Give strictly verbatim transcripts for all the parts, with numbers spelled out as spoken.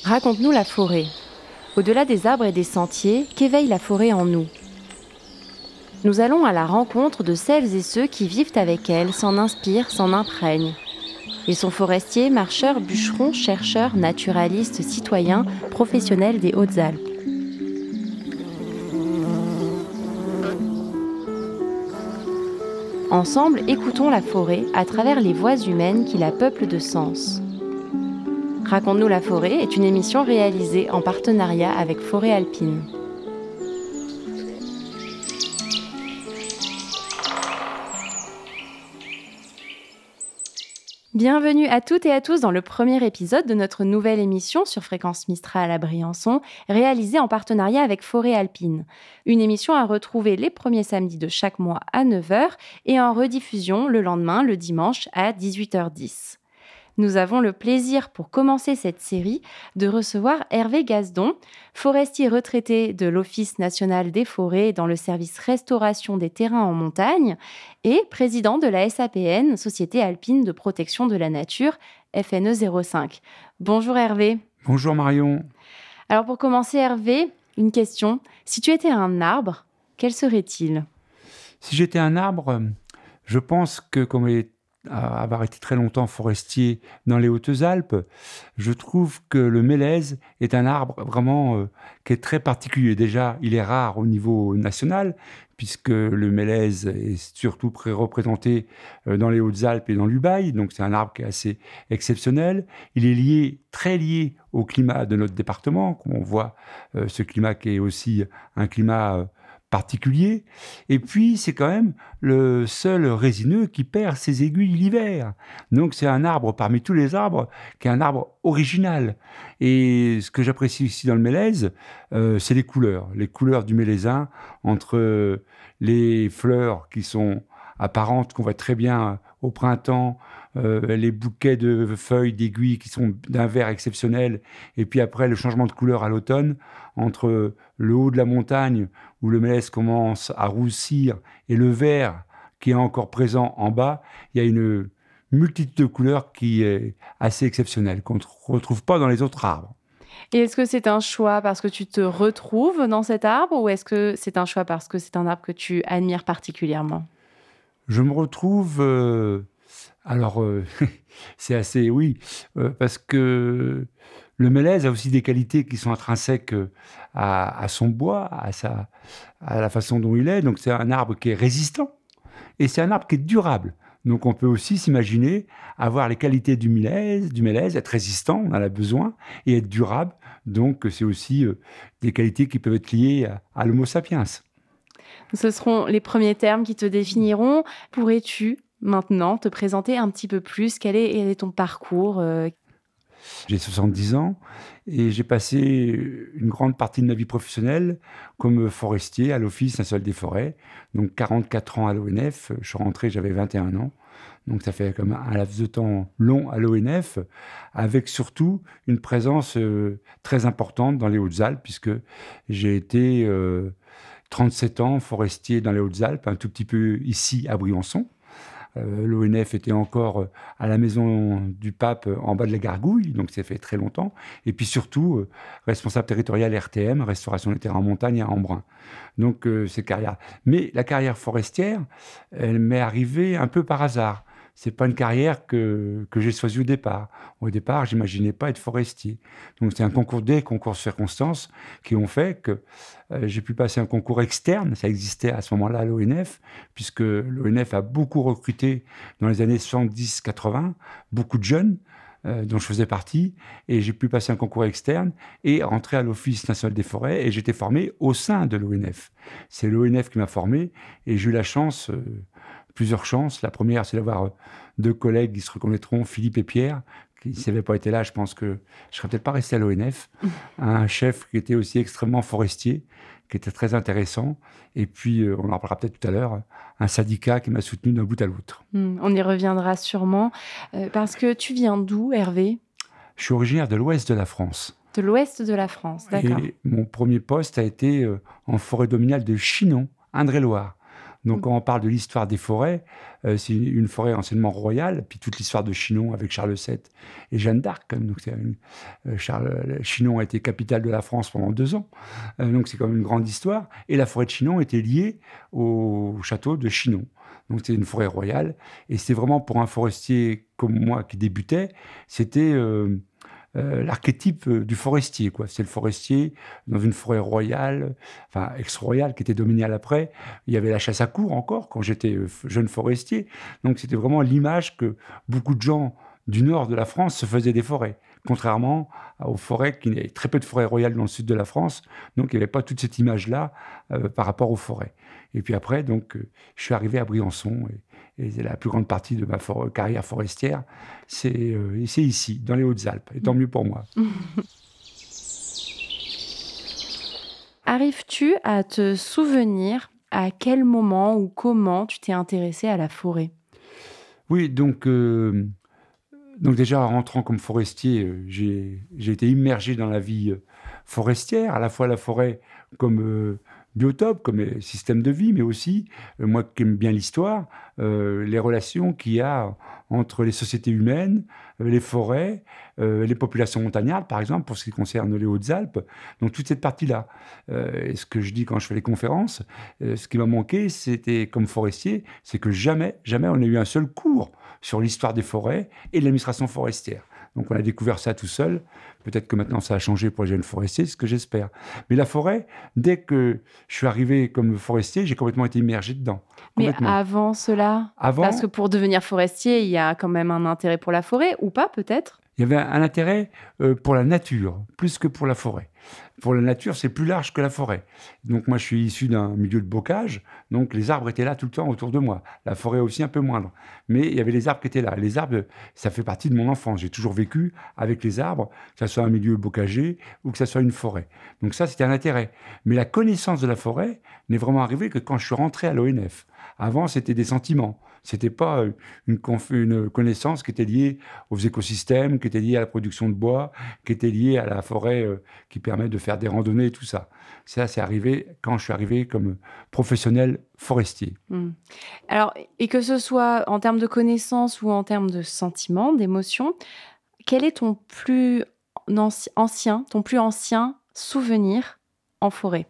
Raconte-nous la forêt. Au-delà des arbres et des sentiers, qu'éveille la forêt en nous ? Nous allons à la rencontre de celles et ceux qui vivent avec elle, s'en inspirent, s'en imprègnent. Ils sont forestiers, marcheurs, bûcherons, chercheurs, naturalistes, citoyens, professionnels des Hautes-Alpes. Ensemble, écoutons la forêt à travers les voix humaines qui la peuplent de sens. Raconte-nous la forêt est une émission réalisée en partenariat avec Forêt Alpine. Bienvenue à toutes et à tous dans le premier épisode de notre nouvelle émission sur Fréquence Mistral à Briançon, réalisée en partenariat avec Forêt Alpine. Une émission à retrouver les premiers samedis de chaque mois à neuf heures et en rediffusion le lendemain, le dimanche à dix-huit heures dix. Nous avons le plaisir, pour commencer cette série, de recevoir Hervé Gazdon, forestier retraité de l'Office national des forêts dans le service restauration des terrains en montagne et président de la S A P N, Société alpine de protection de la nature, F N E zéro cinq. Bonjour Hervé. Bonjour Marion. Alors pour commencer Hervé, une question. Si tu étais un arbre, quel serait-il ? Si j'étais un arbre, je pense que comme les avoir été très longtemps forestier dans les Hautes-Alpes, je trouve que le mélèze est un arbre vraiment euh, qui est très particulier. Déjà, il est rare au niveau national, puisque le mélèze est surtout représenté euh, dans les Hautes-Alpes et dans l'Ubaye, donc c'est un arbre qui est assez exceptionnel. Il est lié, très lié au climat de notre département, comme on voit euh, ce climat qui est aussi un climat euh, particulier. Et puis, c'est quand même le seul résineux qui perd ses aiguilles l'hiver. Donc, c'est un arbre parmi tous les arbres qui est un arbre original. Et ce que j'apprécie ici dans le mélèze, euh, c'est les couleurs. Les couleurs du mélèzin entre les fleurs qui sont apparentes, qu'on voit très bien au printemps, euh, les bouquets de feuilles, d'aiguilles qui sont d'un vert exceptionnel, et puis après le changement de couleur à l'automne, entre le haut de la montagne où le mélèze commence à roussir et le vert qui est encore présent en bas, il y a une multitude de couleurs qui est assez exceptionnelle, qu'on ne retrouve pas dans les autres arbres. Et est-ce que c'est un choix parce que tu te retrouves dans cet arbre ou est-ce que c'est un choix parce que c'est un arbre que tu admires particulièrement ? Je me retrouve... Euh, alors, euh, c'est assez... Oui, euh, parce que le mélèze a aussi des qualités qui sont intrinsèques à, à son bois, à, sa, à la façon dont il est. Donc, c'est un arbre qui est résistant et c'est un arbre qui est durable. Donc, on peut aussi s'imaginer avoir les qualités du mélèze, du mélèze, être résistant, on en a besoin, et être durable. Donc, c'est aussi euh, des qualités qui peuvent être liées à, à l'Homo sapiens. Ce seront les premiers termes qui te définiront. Pourrais-tu maintenant te présenter un petit peu plus ? Quel est, quel est ton parcours ? euh... J'ai soixante-dix ans et j'ai passé une grande partie de ma vie professionnelle comme forestier à l'Office national des forêts. Donc quarante-quatre ans à l'O N F. Je suis rentré, j'avais vingt et un ans. Donc ça fait comme un laps de temps long à l'O N F, avec surtout une présence euh, très importante dans les Hautes-Alpes, puisque j'ai été euh, trente-sept ans forestier dans les Hautes-Alpes, un tout petit peu ici à Briançon. Euh, L'O N F était encore à la maison du Pape en bas de la Gargouille, donc ça fait très longtemps. Et puis surtout, euh, responsable territorial R T M, Restauration des terrains en montagne à Embrun. Donc euh, c'est carrière. Mais la carrière forestière, elle m'est arrivée un peu par hasard. C'est pas une carrière que, que j'ai choisie au départ. Au départ, j'imaginais pas être forestier. Donc c'est un concours des concours de circonstances qui ont fait que euh, j'ai pu passer un concours externe. Ça existait à ce moment-là à l'O N F, puisque l'O N F a beaucoup recruté dans les années soixante-dix quatre-vingts, beaucoup de jeunes, euh, dont je faisais partie, et j'ai pu passer un concours externe et rentrer à l'Office national des forêts, et j'étais formé au sein de l'O N F. C'est l'O N F qui m'a formé, et j'ai eu la chance... Euh, plusieurs chances. La première, c'est d'avoir deux collègues qui se reconnaîtront, Philippe et Pierre, qui, s'ils n'avaient pas été là, je pense que je ne serais peut-être pas resté à l'O N F. Un chef qui était aussi extrêmement forestier, qui était très intéressant. Et puis, euh, on en parlera peut-être tout à l'heure, un syndicat qui m'a soutenu d'un bout à l'autre. Mmh, on y reviendra sûrement. Euh, parce que tu viens d'où, Hervé ? Je suis originaire de l'ouest de la France. De l'ouest de la France, d'accord. Et mon premier poste a été euh, en forêt domaniale de Chinon, Indre-et-Loire. Donc, quand on parle de l'histoire des forêts, euh, c'est une forêt anciennement royale, puis toute l'histoire de Chinon avec Charles sept et Jeanne d'Arc. Donc, c'est une- euh, Charles, Chinon a été capitale de la France pendant deux ans. Euh, donc, c'est quand même une grande histoire. Et la forêt de Chinon était liée au château de Chinon. Donc, c'était une forêt royale. Et c'était vraiment pour un forestier comme moi qui débutait, c'était euh, euh, l'archétype euh, du forestier, quoi. C'est le forestier dans une forêt royale, enfin ex-royale, qui était domaniale après. Il y avait la chasse à courre encore quand j'étais euh, f- jeune forestier. Donc c'était vraiment l'image que beaucoup de gens du nord de la France se faisaient des forêts, contrairement à- aux forêts, qui il y avait très peu de forêts royales dans le sud de la France. Donc il n'y avait pas toute cette image-là euh, par rapport aux forêts. Et puis après, donc, euh, je suis arrivé à Briançon et, et la plus grande partie de ma for- carrière forestière, c'est euh, c'est ici, dans les Hautes-Alpes. Et tant mieux pour moi. Arrives-tu à te souvenir à quel moment ou comment tu t'es intéressé à la forêt? Oui, donc, euh, donc déjà en rentrant comme forestier, euh, j'ai j'ai été immergé dans la vie euh, forestière, à la fois la forêt comme euh, biotope, comme euh, système de vie, mais aussi, euh, moi qui aime bien l'histoire, euh, les relations qu'il y a entre les sociétés humaines, euh, les forêts, euh, les populations montagnardes, par exemple, pour ce qui concerne les Hautes-Alpes. Donc toute cette partie-là. Euh, et ce que je dis quand je fais les conférences, euh, ce qui m'a manqué, c'était comme forestier, c'est que jamais, jamais on a eu un seul cours sur l'histoire des forêts et de l'administration forestière. Donc on a découvert ça tout seul. Peut-être que maintenant ça a changé pour les jeunes forestiers, c'est ce que j'espère. Mais la forêt, dès que je suis arrivé comme forestier, j'ai complètement été immergé dedans. Mais Complètement. avant cela, parce que Avant, pour devenir forestier, il y a quand même un intérêt pour la forêt, ou pas peut-être? il y avait un intérêt euh, pour la nature, plus que pour la forêt. Pour la nature, c'est plus large que la forêt. Donc moi, je suis issu d'un milieu de bocage, donc les arbres étaient là tout le temps autour de moi. La forêt aussi un peu moindre. Mais il y avait les arbres qui étaient là. Les arbres, ça fait partie de mon enfance. J'ai toujours vécu avec les arbres, que ce soit un milieu bocager ou que ce soit une forêt. Donc ça, c'était un intérêt. Mais la connaissance de la forêt n'est vraiment arrivée que quand je suis rentré à l'O N F. Avant, c'était des sentiments. C'était pas euh, une, conf- une connaissance qui était liée aux écosystèmes, qui était liée à la production de bois, qui était liée à la forêt euh, qui permet de faire des randonnées et tout ça. Ça, c'est arrivé quand je suis arrivé comme professionnel forestier. Hmm. Alors, et que ce soit en termes de connaissances ou en termes de sentiments, d'émotions, quel est ton plus anci- ancien, ton plus ancien souvenir en forêt?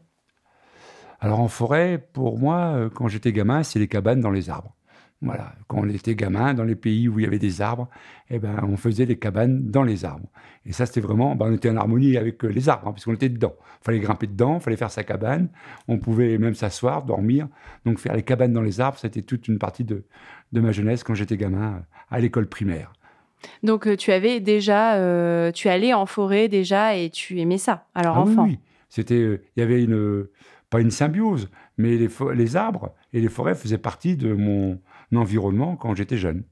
Alors en forêt, pour moi, euh, quand j'étais gamin, c'est les cabanes dans les arbres. Voilà, quand on était gamin, dans les pays où il y avait des arbres, eh ben, on faisait des cabanes dans les arbres. Et ça, c'était vraiment, ben, on était en harmonie avec euh, les arbres, hein, puisqu'on était dedans. Il fallait grimper dedans, il fallait faire sa cabane. On pouvait même s'asseoir, dormir. Donc faire les cabanes dans les arbres, c'était toute une partie de, de ma jeunesse quand j'étais gamin, euh, à l'école primaire. Donc, euh, tu avais déjà, euh, tu allais en forêt déjà et tu aimais ça, alors Ah oui, enfant. oui, c'était, euh, il y avait une, euh, pas une symbiose, mais les, fo- les arbres et les forêts faisaient partie de mon environnement quand j'étais jeune.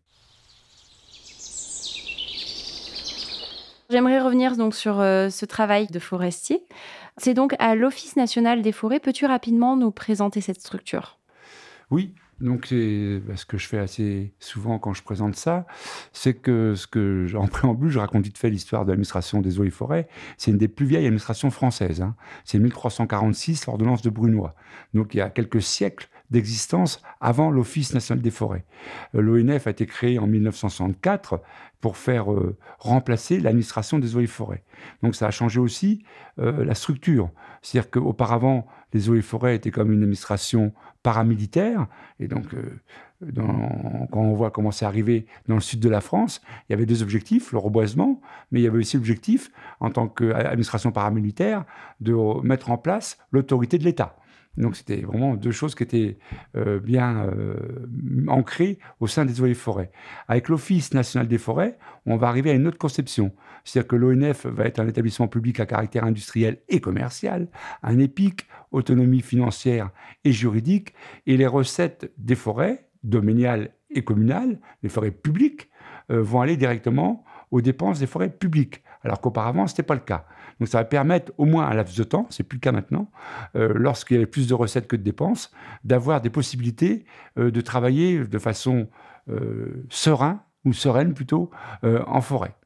J'aimerais revenir donc sur euh, ce travail de forestier. C'est donc à l'Office national des forêts. Peux-tu rapidement nous présenter cette structure? Oui, donc c'est bah, ce que je fais assez souvent quand je présente ça, c'est que ce que j- en préambule, je raconte vite fait l'histoire de l'administration des eaux et forêts. C'est une des plus vieilles administrations françaises, hein. C'est mille trois cent quarante-six, l'ordonnance de Brunoy. Donc il y a quelques siècles d'existence avant l'Office national des forêts. Euh, L'O N F a été créé en mille neuf cent soixante-quatre pour faire euh, remplacer l'administration des eaux et forêts. Donc ça a changé aussi euh, la structure. C'est-à-dire qu'auparavant, les eaux et forêts étaient comme une administration paramilitaire. Et donc, euh, dans- quand on voit comment c'est arrivé dans le sud de la France, il y avait deux objectifs, le reboisement, mais il y avait aussi l'objectif, en tant qu'administration paramilitaire, de mettre en place l'autorité de l'État. Donc, c'était vraiment deux choses qui étaient euh, bien euh, ancrées au sein des eaux et forêts. Avec l'Office national des forêts, on va arriver à une autre conception. C'est-à-dire que l'O N F va être un établissement public à caractère industriel et commercial, un EPIC, autonomie financière et juridique, et les recettes des forêts, domaniales et communales, les forêts publiques, euh, vont aller directement aux dépenses des forêts publiques, alors qu'auparavant, ce n'était pas le cas. Donc ça va permettre, au moins à laps de temps, c'est plus le cas maintenant, euh, lorsqu'il y avait plus de recettes que de dépenses, d'avoir des possibilités euh, de travailler de façon euh, sereine, ou sereine plutôt, euh, en forêt.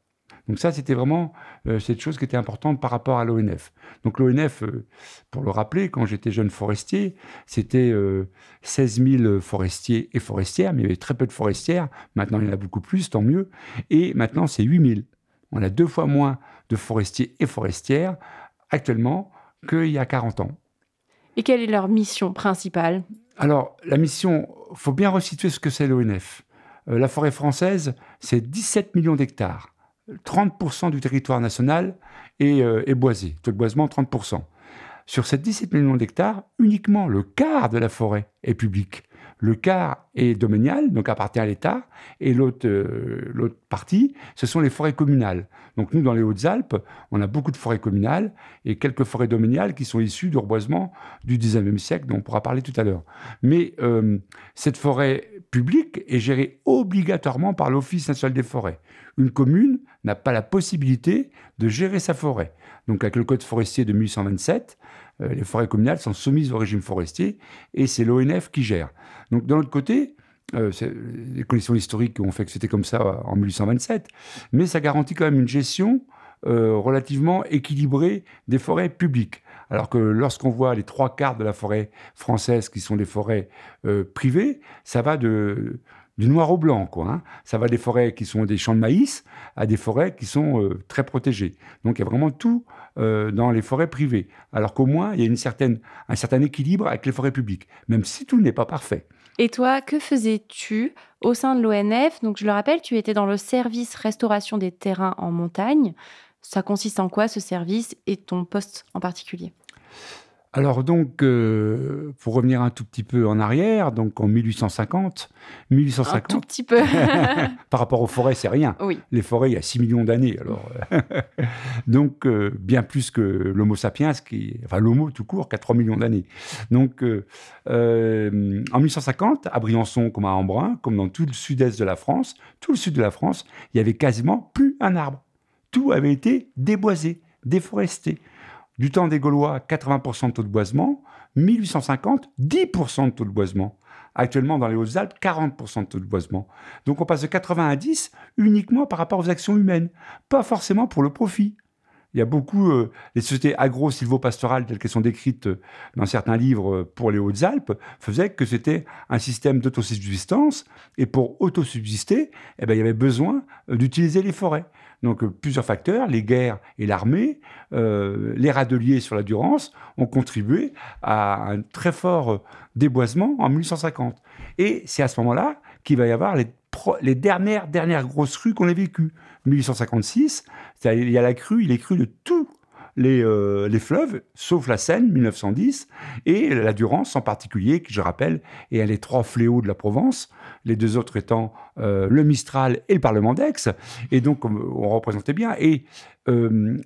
Donc ça, c'était vraiment euh, cette chose qui était importante par rapport à l'O N F. Donc l'O N F, euh, pour le rappeler, quand j'étais jeune forestier, c'était euh, seize mille forestiers et forestières, mais il y avait très peu de forestières. Maintenant, il y en a beaucoup plus, tant mieux. Et maintenant, c'est huit mille. On a deux fois moins de forestiers et forestières actuellement qu'il y a quarante ans. Et quelle est leur mission principale ? Alors, la mission, il faut bien resituer ce que c'est l'O N F. Euh, la forêt française, c'est dix-sept millions d'hectares. trente pour cent du territoire national est, euh, est boisé. Taux de boisement, trente pour cent. Sur ces dix-sept millions d'hectares, uniquement le quart de la forêt est public. Le quart est domanial, donc appartient à l'État, et l'autre, euh, l'autre partie, ce sont les forêts communales. Donc nous, dans les Hautes-Alpes, on a beaucoup de forêts communales et quelques forêts domaniales qui sont issues du reboisement du dix-neuvième siècle, dont on pourra parler tout à l'heure. Mais euh, cette forêt publique est gérée obligatoirement par l'Office national des forêts. Une commune n'a pas la possibilité de gérer sa forêt. Donc avec le Code forestier de mille huit cent vingt-sept, euh, les forêts communales sont soumises au régime forestier et c'est l'O N F qui gère. Donc, d'un autre côté, euh, les conditions historiques ont fait que c'était comme ça en mille huit cent vingt-sept, mais ça garantit quand même une gestion euh, relativement équilibrée des forêts publiques. Alors que lorsqu'on voit les trois quarts de la forêt française qui sont des forêts euh, privées, ça va de, du noir au blanc, quoi, hein. Ça va des forêts qui sont des champs de maïs à des forêts qui sont euh, très protégées. Donc il y a vraiment tout euh, dans les forêts privées. Alors qu'au moins, il y a une certaine, un certain équilibre avec les forêts publiques, même si tout n'est pas parfait. Et toi, que faisais-tu au sein de l'O N F ? Donc, je le rappelle, tu étais dans le service restauration des terrains en montagne. Ça consiste en quoi, ce service, et ton poste en particulier ? Alors donc, euh, pour revenir un tout petit peu en arrière, donc en mille huit cent cinquante, mille huit cent cinquante, un tout petit peu. par rapport aux forêts, c'est rien. Oui. Les forêts, il y a six millions d'années, alors donc euh, bien plus que l'Homo sapiens, qui, enfin l'Homo tout court, qui a trois millions d'années. Donc euh, euh, en mille huit cent cinquante, à Briançon comme à Embrun, comme dans tout le sud-est de la France, tout le sud de la France, il y avait quasiment plus un arbre. Tout avait été déboisé, déforesté. Du temps des Gaulois, quatre-vingts pour cent de taux de boisement. mille huit cent cinquante, dix pour cent de taux de boisement. Actuellement, dans les Hautes-Alpes, quarante pour cent de taux de boisement. Donc on passe de quatre-vingts à dix uniquement par rapport aux actions humaines, pas forcément pour le profit. Il y a beaucoup, euh, les sociétés agro-silvopastorales telles qu'elles sont décrites dans certains livres pour les Hautes-Alpes, faisaient que c'était un système d'autosubsistance, et pour autosubsister, eh ben, il y avait besoin d'utiliser les forêts. Donc euh, plusieurs facteurs, les guerres et l'armée, euh, les râteliers sur la Durance ont contribué à un très fort déboisement en mille huit cent cinquante. Et c'est à ce moment-là qu'il va y avoir les, pro- les dernières, dernières grosses crues qu'on ait vécues. mille huit cent cinquante-six, il y a la crue, il est crue de tous les, euh, les fleuves, sauf la Seine, mille neuf cent dix, et la Durance en particulier, qui, je rappelle, est les trois fléaux de la Provence, les deux autres étant euh, le Mistral et le Parlement d'Aix. Et donc, on, on représentait bien. Et euh,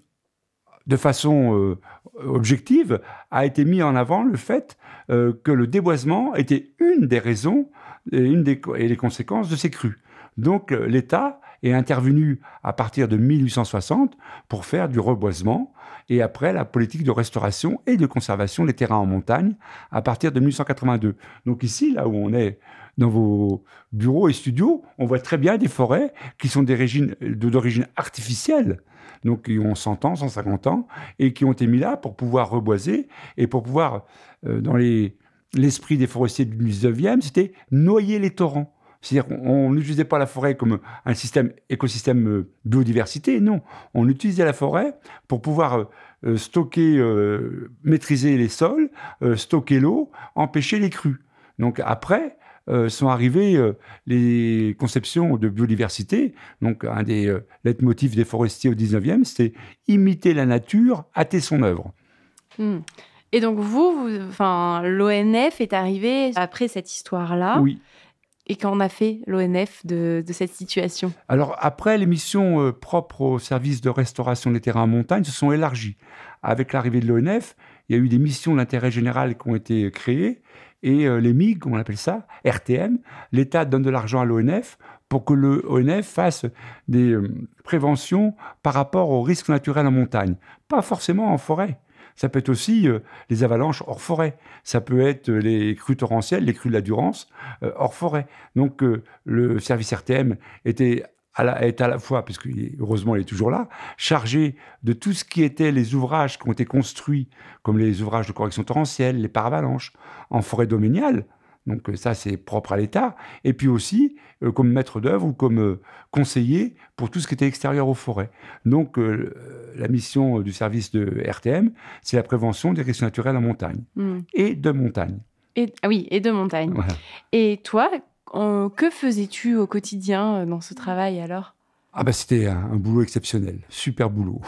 de façon euh, objective, a été mis en avant le fait euh, que le déboisement était une des raisons et, une des, et les conséquences de ces crues. Donc, euh, l'État est intervenu à partir de mille huit cent soixante pour faire du reboisement, et après la politique de restauration et de conservation des terrains en montagne à partir de mille huit cent quatre-vingt-deux. Donc ici, là où on est dans vos bureaux et studios, on voit très bien des forêts qui sont d'origine, d'origine artificielle, donc qui ont cent ans, cent cinquante ans, et qui ont été mis là pour pouvoir reboiser et pour pouvoir, euh, dans les, l'esprit des forestiers du dix-neuvième, c'était noyer les torrents. C'est-à-dire qu'on n'utilisait pas la forêt comme un système, écosystème biodiversité, non. On utilisait la forêt pour pouvoir euh, stocker, euh, maîtriser les sols, euh, stocker l'eau, empêcher les crues. Donc après, euh, sont arrivées euh, les conceptions de biodiversité. Donc un des euh, leitmotifs des forestiers au dix-neuvième, c'était imiter la nature, hâter son œuvre. Mmh. Et donc vous, vous enfin, l'O N F est arrivé après cette histoire-là. Oui. Et qu'en a fait l'O N F de, de cette situation ? Alors, après, les missions euh, propres au service de restauration des terrains en montagne se sont élargies. Avec l'arrivée de l'O N F, il y a eu des missions d'intérêt général qui ont été créées, et euh, les M I G, comme on appelle ça, R T M, l'État donne de l'argent à l'O N F pour que l'O N F fasse des euh, préventions par rapport aux risques naturels en montagne. Pas forcément en forêt. Ça peut être aussi euh, les avalanches hors forêt. Ça peut être les crues torrentielles, les crues de la Durance, euh, hors forêt. Donc, euh, le service R T M était à la, est à la fois, parce que heureusement il est toujours là, chargé de tout ce qui était les ouvrages qui ont été construits, comme les ouvrages de correction torrentielle, les paravalanches, en forêt domaniale. Donc ça, c'est propre à l'État. Et puis aussi, euh, comme maître d'œuvre ou comme euh, conseiller pour tout ce qui était extérieur aux forêts. Donc euh, la mission du service de R T M, c'est la prévention des risques naturels en montagne mmh. et de montagne. Et, ah oui, et de montagne. Voilà. Et toi, on, que faisais-tu au quotidien dans ce travail alors ? Ah ben, c'était un, un boulot exceptionnel, super boulot.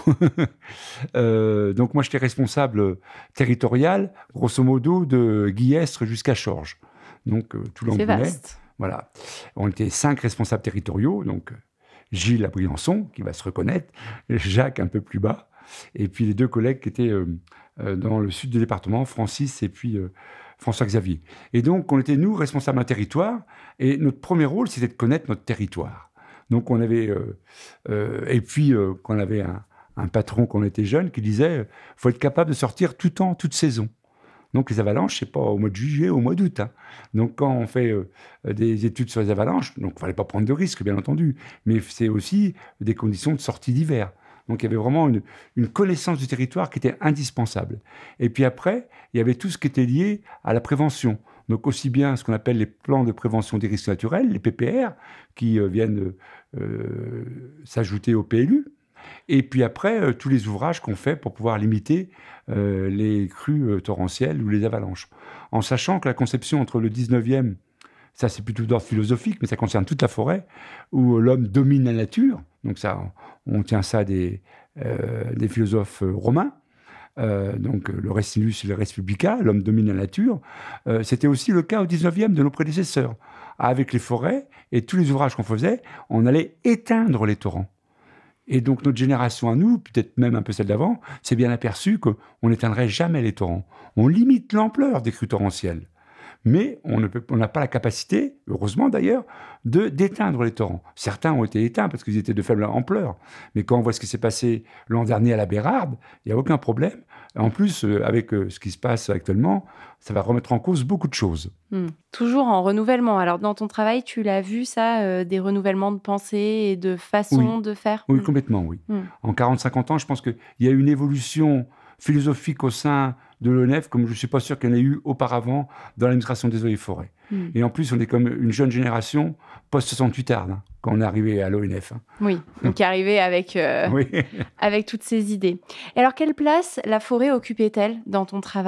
euh, donc moi, j'étais responsable territorial, grosso modo, de Guillestre jusqu'à Chorges. Donc euh, tout l'Ambounet. C'est vaste. Voilà. On était cinq responsables territoriaux, donc Gilles à Briançon, qui va se reconnaître, Jacques un peu plus bas, et puis les deux collègues qui étaient euh, euh, dans le sud du département, Francis et puis euh, François-Xavier. Et donc on était, nous, responsables d'un territoire, et notre premier rôle, c'était de connaître notre territoire. Donc on avait... Euh, euh, et puis euh, qu'on avait un, un patron quand on était jeune qui disait il faut être capable de sortir tout temps, toute saison. Donc les avalanches, c'est pas au mois de juillet, au mois d'août. Hein. Donc quand on fait euh, des études sur les avalanches, donc il fallait pas prendre de risques, bien entendu, mais c'est aussi des conditions de sortie d'hiver. Donc il y avait vraiment une, une connaissance du territoire qui était indispensable. Et puis après, il y avait tout ce qui était lié à la prévention. Donc aussi bien ce qu'on appelle les plans de prévention des risques naturels, les P P R, qui euh, viennent euh, s'ajouter au P L U. Et puis après, euh, tous les ouvrages qu'on fait pour pouvoir limiter euh, les crues euh, torrentielles ou les avalanches. En sachant que la conception entre le dix-neuvième, ça c'est plutôt d'ordre philosophique, mais ça concerne toute la forêt, où l'homme domine la nature. Donc ça, on tient ça des, euh, des philosophes romains. Euh, donc le res nihilus et le res publica, l'homme domine la nature. Euh, c'était aussi le cas au dix-neuvième de nos prédécesseurs. Avec les forêts et tous les ouvrages qu'on faisait, on allait éteindre les torrents. Et donc notre génération à nous, peut-être même un peu celle d'avant, s'est bien aperçue qu'on n'éteindrait jamais les torrents. On limite l'ampleur des crues torrentielles. Mais on ne peut, on n'a pas la capacité, heureusement d'ailleurs, de, d'éteindre les torrents. Certains ont été éteints parce qu'ils étaient de faible ampleur. Mais quand on voit ce qui s'est passé l'an dernier à la Bérarde, il n'y a aucun problème. En plus, euh, avec euh, ce qui se passe actuellement, ça va remettre en cause beaucoup de choses. Mmh. Toujours en renouvellement. Alors, dans ton travail, tu l'as vu, ça, euh, des renouvellements de pensée et de façon oui. de faire ? Oui, mmh. complètement, oui. Mmh. En quarante à cinquante ans, je pense qu'il y a une évolution philosophique au sein de l'O N E F, comme je ne suis pas sûr qu'il y en ait eu auparavant dans l'administration des eaux et forêts. Mmh. Et en plus, on est comme une jeune génération post-soixante-huit arde, hein, quand on est arrivé à l'O N E F. Hein. Oui, donc arrivé avec, euh, oui. avec toutes ces idées. Et alors, quelle place la forêt occupait-elle dans ton travail ?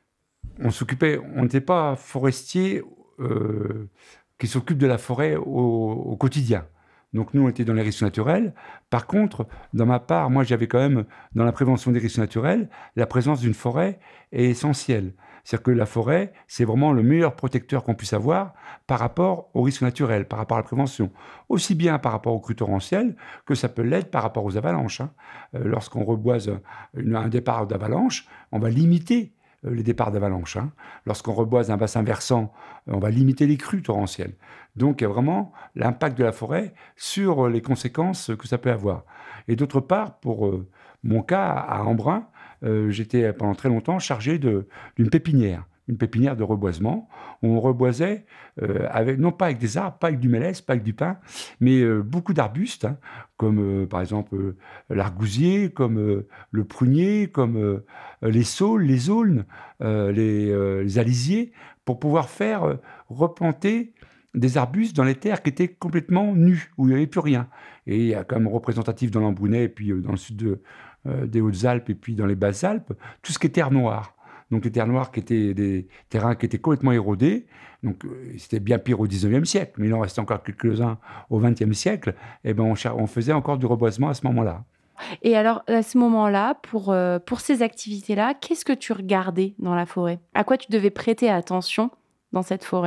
On s'occupait, on n'était pas forestier euh, qui s'occupe de la forêt au, au quotidien. Donc nous, on était dans les risques naturels. Par contre, dans ma part, moi, j'avais quand même, dans la prévention des risques naturels, la présence d'une forêt est essentielle. C'est-à-dire que la forêt, c'est vraiment le meilleur protecteur qu'on puisse avoir par rapport aux risques naturels, par rapport à la prévention. Aussi bien par rapport aux crues torrentielles que ça peut l'être par rapport aux avalanches. Hein. Euh, lorsqu'on reboise une, un départ d'avalanche, on va limiter les départs d'avalanche. Hein. Lorsqu'on reboise un bassin versant, on va limiter les crues torrentielles. Donc, il y a vraiment l'impact de la forêt sur les conséquences que ça peut avoir. Et d'autre part, pour euh, mon cas, à Embrun, euh, j'étais pendant très longtemps chargé de, d'une pépinière, une pépinière de reboisement, où on reboisait, euh, avec, non pas avec des arbres, pas avec du mélèze, pas avec du pin, mais euh, beaucoup d'arbustes, hein, comme euh, par exemple euh, l'argousier, comme euh, le prunier, comme euh, les saules, les aulnes, euh, les, euh, les alisiers, pour pouvoir faire euh, replanter des arbustes dans les terres qui étaient complètement nues, où il n'y avait plus rien. Et il y a comme représentatif dans l'Ambounet, et puis euh, dans le sud de, euh, des Hautes-Alpes, et puis dans les Basses-Alpes, tout ce qui est terre noire. Donc les terres noires qui étaient des terrains qui étaient complètement érodés. Donc euh, c'était bien pire au dix-neuvième siècle, mais il en restait encore quelques-uns au vingtième siècle. Et ben on, on faisait encore du reboisement à ce moment-là. Et alors, à ce moment-là, pour, euh, pour ces activités-là, qu'est-ce que tu regardais dans la forêt ? À quoi tu devais prêter attention dans cette forêt ?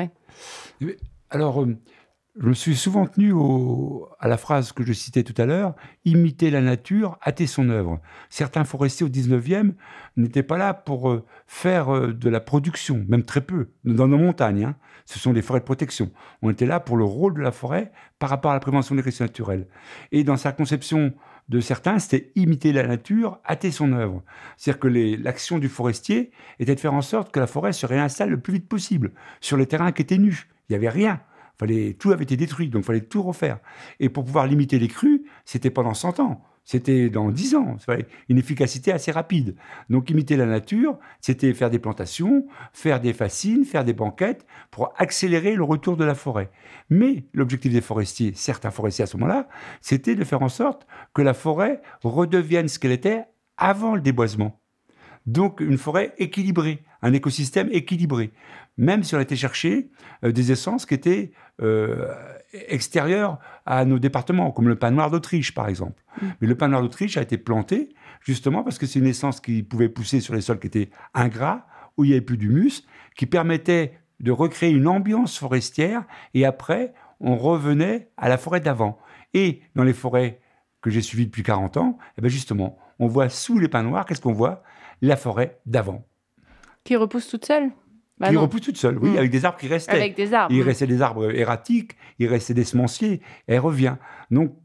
Alors, euh, je me suis souvent tenu au, à la phrase que je citais tout à l'heure, « imiter la nature, hâter son œuvre ». Certains forestiers au dix-neuvième n'étaient pas là pour euh, faire euh, de la production, même très peu, dans nos montagnes. Hein. Ce sont des forêts de protection. On était là pour le rôle de la forêt par rapport à la prévention des risques naturels. Et dans sa conception de certains, c'était imiter la nature, hâter son œuvre. C'est-à-dire que les, l'action du forestier était de faire en sorte que la forêt se réinstalle le plus vite possible sur les terrains qui étaient nus. Il n'y avait rien. Fallait, tout avait été détruit, donc il fallait tout refaire. Et pour pouvoir limiter les crues, c'était pendant cent ans. C'était dans dix ans. Il fallait une efficacité assez rapide. Donc imiter la nature, c'était faire des plantations, faire des fascines, faire des banquettes pour accélérer le retour de la forêt. Mais l'objectif des forestiers, certains forestiers à ce moment-là, c'était de faire en sorte que la forêt redevienne ce qu'elle était avant le déboisement. Donc une forêt équilibrée, un écosystème équilibré. Même si on était chercher euh, des essences qui étaient euh, extérieures à nos départements, comme le pin noir d'Autriche, par exemple. Mmh. Mais le pin noir d'Autriche a été planté justement parce que c'est une essence qui pouvait pousser sur les sols qui étaient ingrats, où il n'y avait plus d'humus, qui permettait de recréer une ambiance forestière, et après, on revenait à la forêt d'avant. Et dans les forêts que j'ai suivies depuis quarante ans, eh bien justement, on voit sous les pins noirs, qu'est-ce qu'on voit ? La forêt d'avant. Qui repousse toute seule ? Bah qui non. repousse toute seule, oui, mmh. avec des arbres qui restaient. Avec des arbres. Il restait des arbres erratiques, il restait des semenciers, et elle revient. Donc,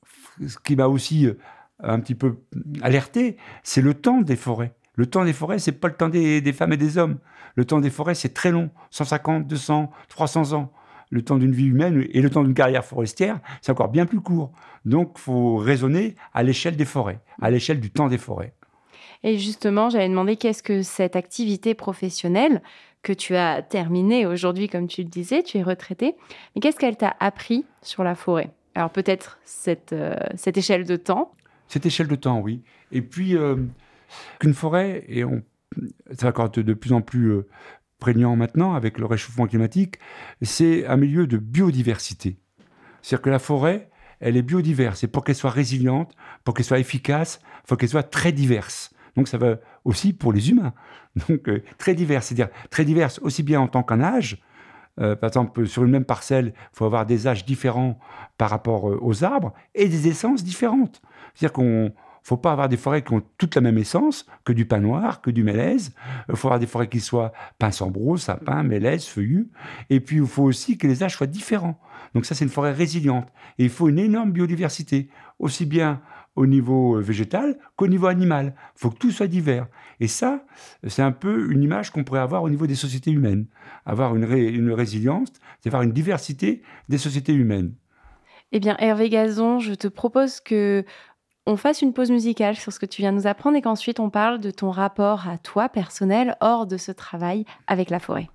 ce qui m'a aussi un petit peu alerté, c'est le temps des forêts. Le temps des forêts, c'est pas le temps des, des femmes et des hommes. Le temps des forêts, c'est très long, cent cinquante, deux cents, trois cents ans. Le temps d'une vie humaine et le temps d'une carrière forestière, c'est encore bien plus court. Donc, il faut raisonner à l'échelle des forêts, à l'échelle du temps des forêts. Et justement, j'avais demandé qu'est-ce que cette activité professionnelle que tu as terminée aujourd'hui, comme tu le disais, tu es retraité, mais qu'est-ce qu'elle t'a appris sur la forêt ? Alors peut-être cette, euh, cette échelle de temps. Cette échelle de temps, oui. Et puis, euh, qu'une forêt, et on, ça va encore de, de plus en plus euh, prégnant maintenant avec le réchauffement climatique, c'est un milieu de biodiversité. C'est-à-dire que la forêt, elle est biodiverse. Et pour qu'elle soit résiliente, pour qu'elle soit efficace, il faut qu'elle soit très diverse. Donc, ça va aussi pour les humains. Donc, euh, très diverse, c'est-à-dire très diverse aussi bien en tant qu'en âge. Euh, par exemple, sur une même parcelle, il faut avoir des âges différents par rapport euh, aux arbres et des essences différentes. C'est-à-dire qu'on ne faut pas avoir des forêts qui ont toutes la même essence, que du pin noir, que du mélèze. Il faut avoir des forêts qui soient pin sambro, sapin, mélèze, feuillu. Et puis, il faut aussi que les âges soient différents. Donc ça, c'est une forêt résiliente. Et il faut une énorme biodiversité, aussi bien au niveau végétal qu'au niveau animal. Il faut que tout soit divers. Et ça, c'est un peu une image qu'on pourrait avoir au niveau des sociétés humaines. Avoir une, ré, une résilience, c'est avoir une diversité des sociétés humaines. Eh bien, Hervé Gazon, je te propose que on fasse une pause musicale sur ce que tu viens de nous apprendre et qu'ensuite on parle de ton rapport à toi personnel hors de ce travail avec la forêt.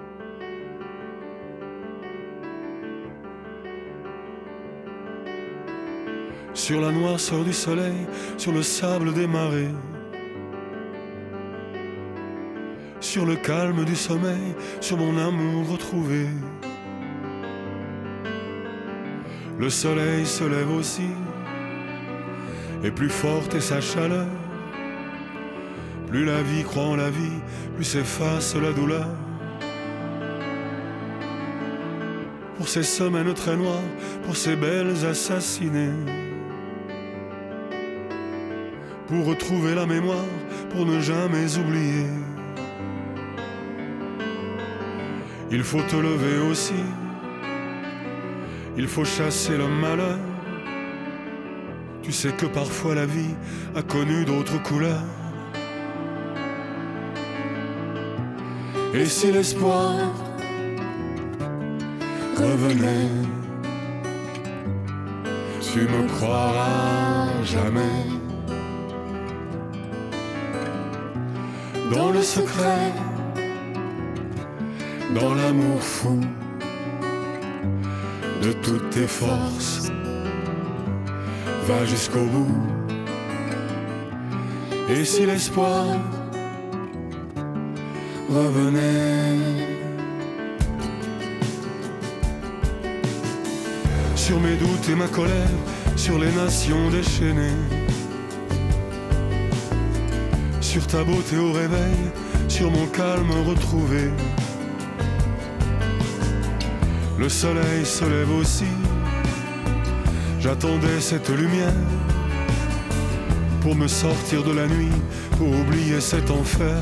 Sur la noirceur du soleil, sur le sable des marées, sur le calme du sommeil, sur mon amour retrouvé. Le soleil se lève aussi, et plus forte est sa chaleur. Plus la vie croit en la vie, plus s'efface la douleur. Pour ces semaines très noires, pour ces belles assassinées, pour retrouver la mémoire, pour ne jamais oublier. Il faut te lever aussi, il faut chasser le malheur. Tu sais que parfois la vie a connu d'autres couleurs. Et si l'espoir revenait, tu me croiras jamais. Dans le secret, dans l'amour fou de toutes tes forces, va jusqu'au bout. Et si l'espoir revenait, sur mes doutes et ma colère, sur les nations déchaînées, sur ta beauté au réveil, sur mon calme retrouvé. Le soleil se lève aussi, j'attendais cette lumière pour me sortir de la nuit, pour oublier cet enfer.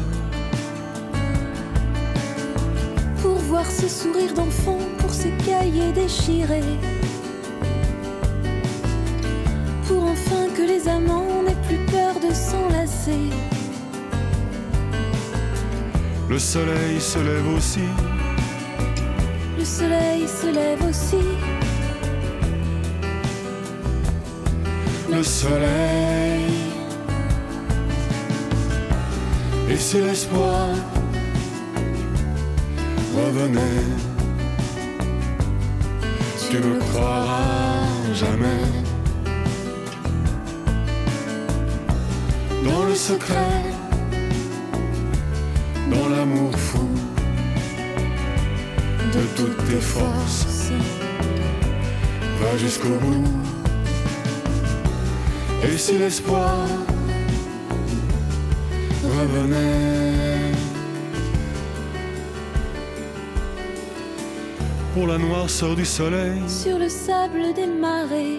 Pour voir ce sourire d'enfant, pour ces cahiers déchirés, pour enfin que les amants n'aient plus peur de s'enlacer. Le soleil se lève aussi, le soleil se lève aussi. Le soleil, et si l'espoir revenait, tu me croiras jamais. Dans le secret, dans l'amour fou de toutes tes forces, va jusqu'au bout. Et si l'espoir revenait, pour la noirceur du soleil, sur le sable des marées,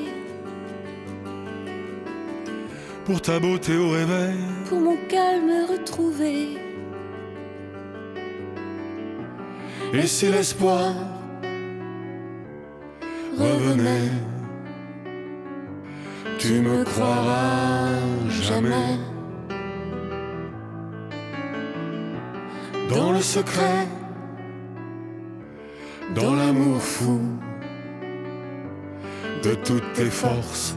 pour ta beauté au réveil, pour mon calme retrouvé. et si l'espoir revenait, tu me croiras jamais. Dans le secret, dans l'amour fou de toutes tes forces,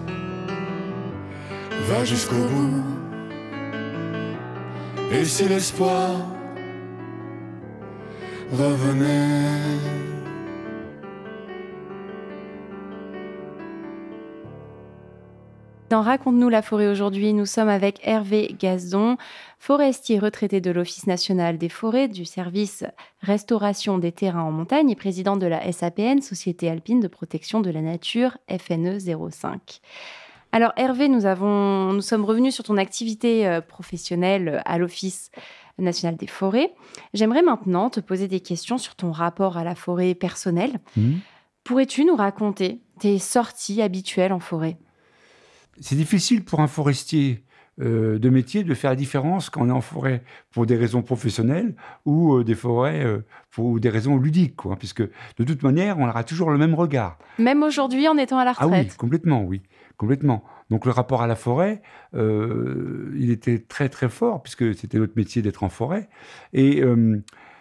va jusqu'au bout. Et si l'espoir revenait, Dans Raconte-nous la forêt aujourd'hui, nous sommes avec Hervé Gazon, forestier retraité de l'Office national des forêts, du service restauration des terrains en montagne et président de la S A P N, Société alpine de protection de la nature, F N E zéro cinq. Alors Hervé, nous, avons, nous sommes revenus sur ton activité euh, professionnelle à l'Office national des forêts. J'aimerais maintenant te poser des questions sur ton rapport à la forêt personnelle. Mmh. Pourrais-tu nous raconter tes sorties habituelles en forêt ? C'est difficile pour un forestier euh, de métier de faire la différence quand on est en forêt pour des raisons professionnelles ou euh, des forêts euh, pour des raisons ludiques, quoi, puisque de toute manière, on aura toujours le même regard. Même aujourd'hui, en étant à la Ah retraite ? oui, complètement, oui, complètement. Donc le rapport à la forêt, euh, il était très très fort, puisque c'était notre métier d'être en forêt. Et euh,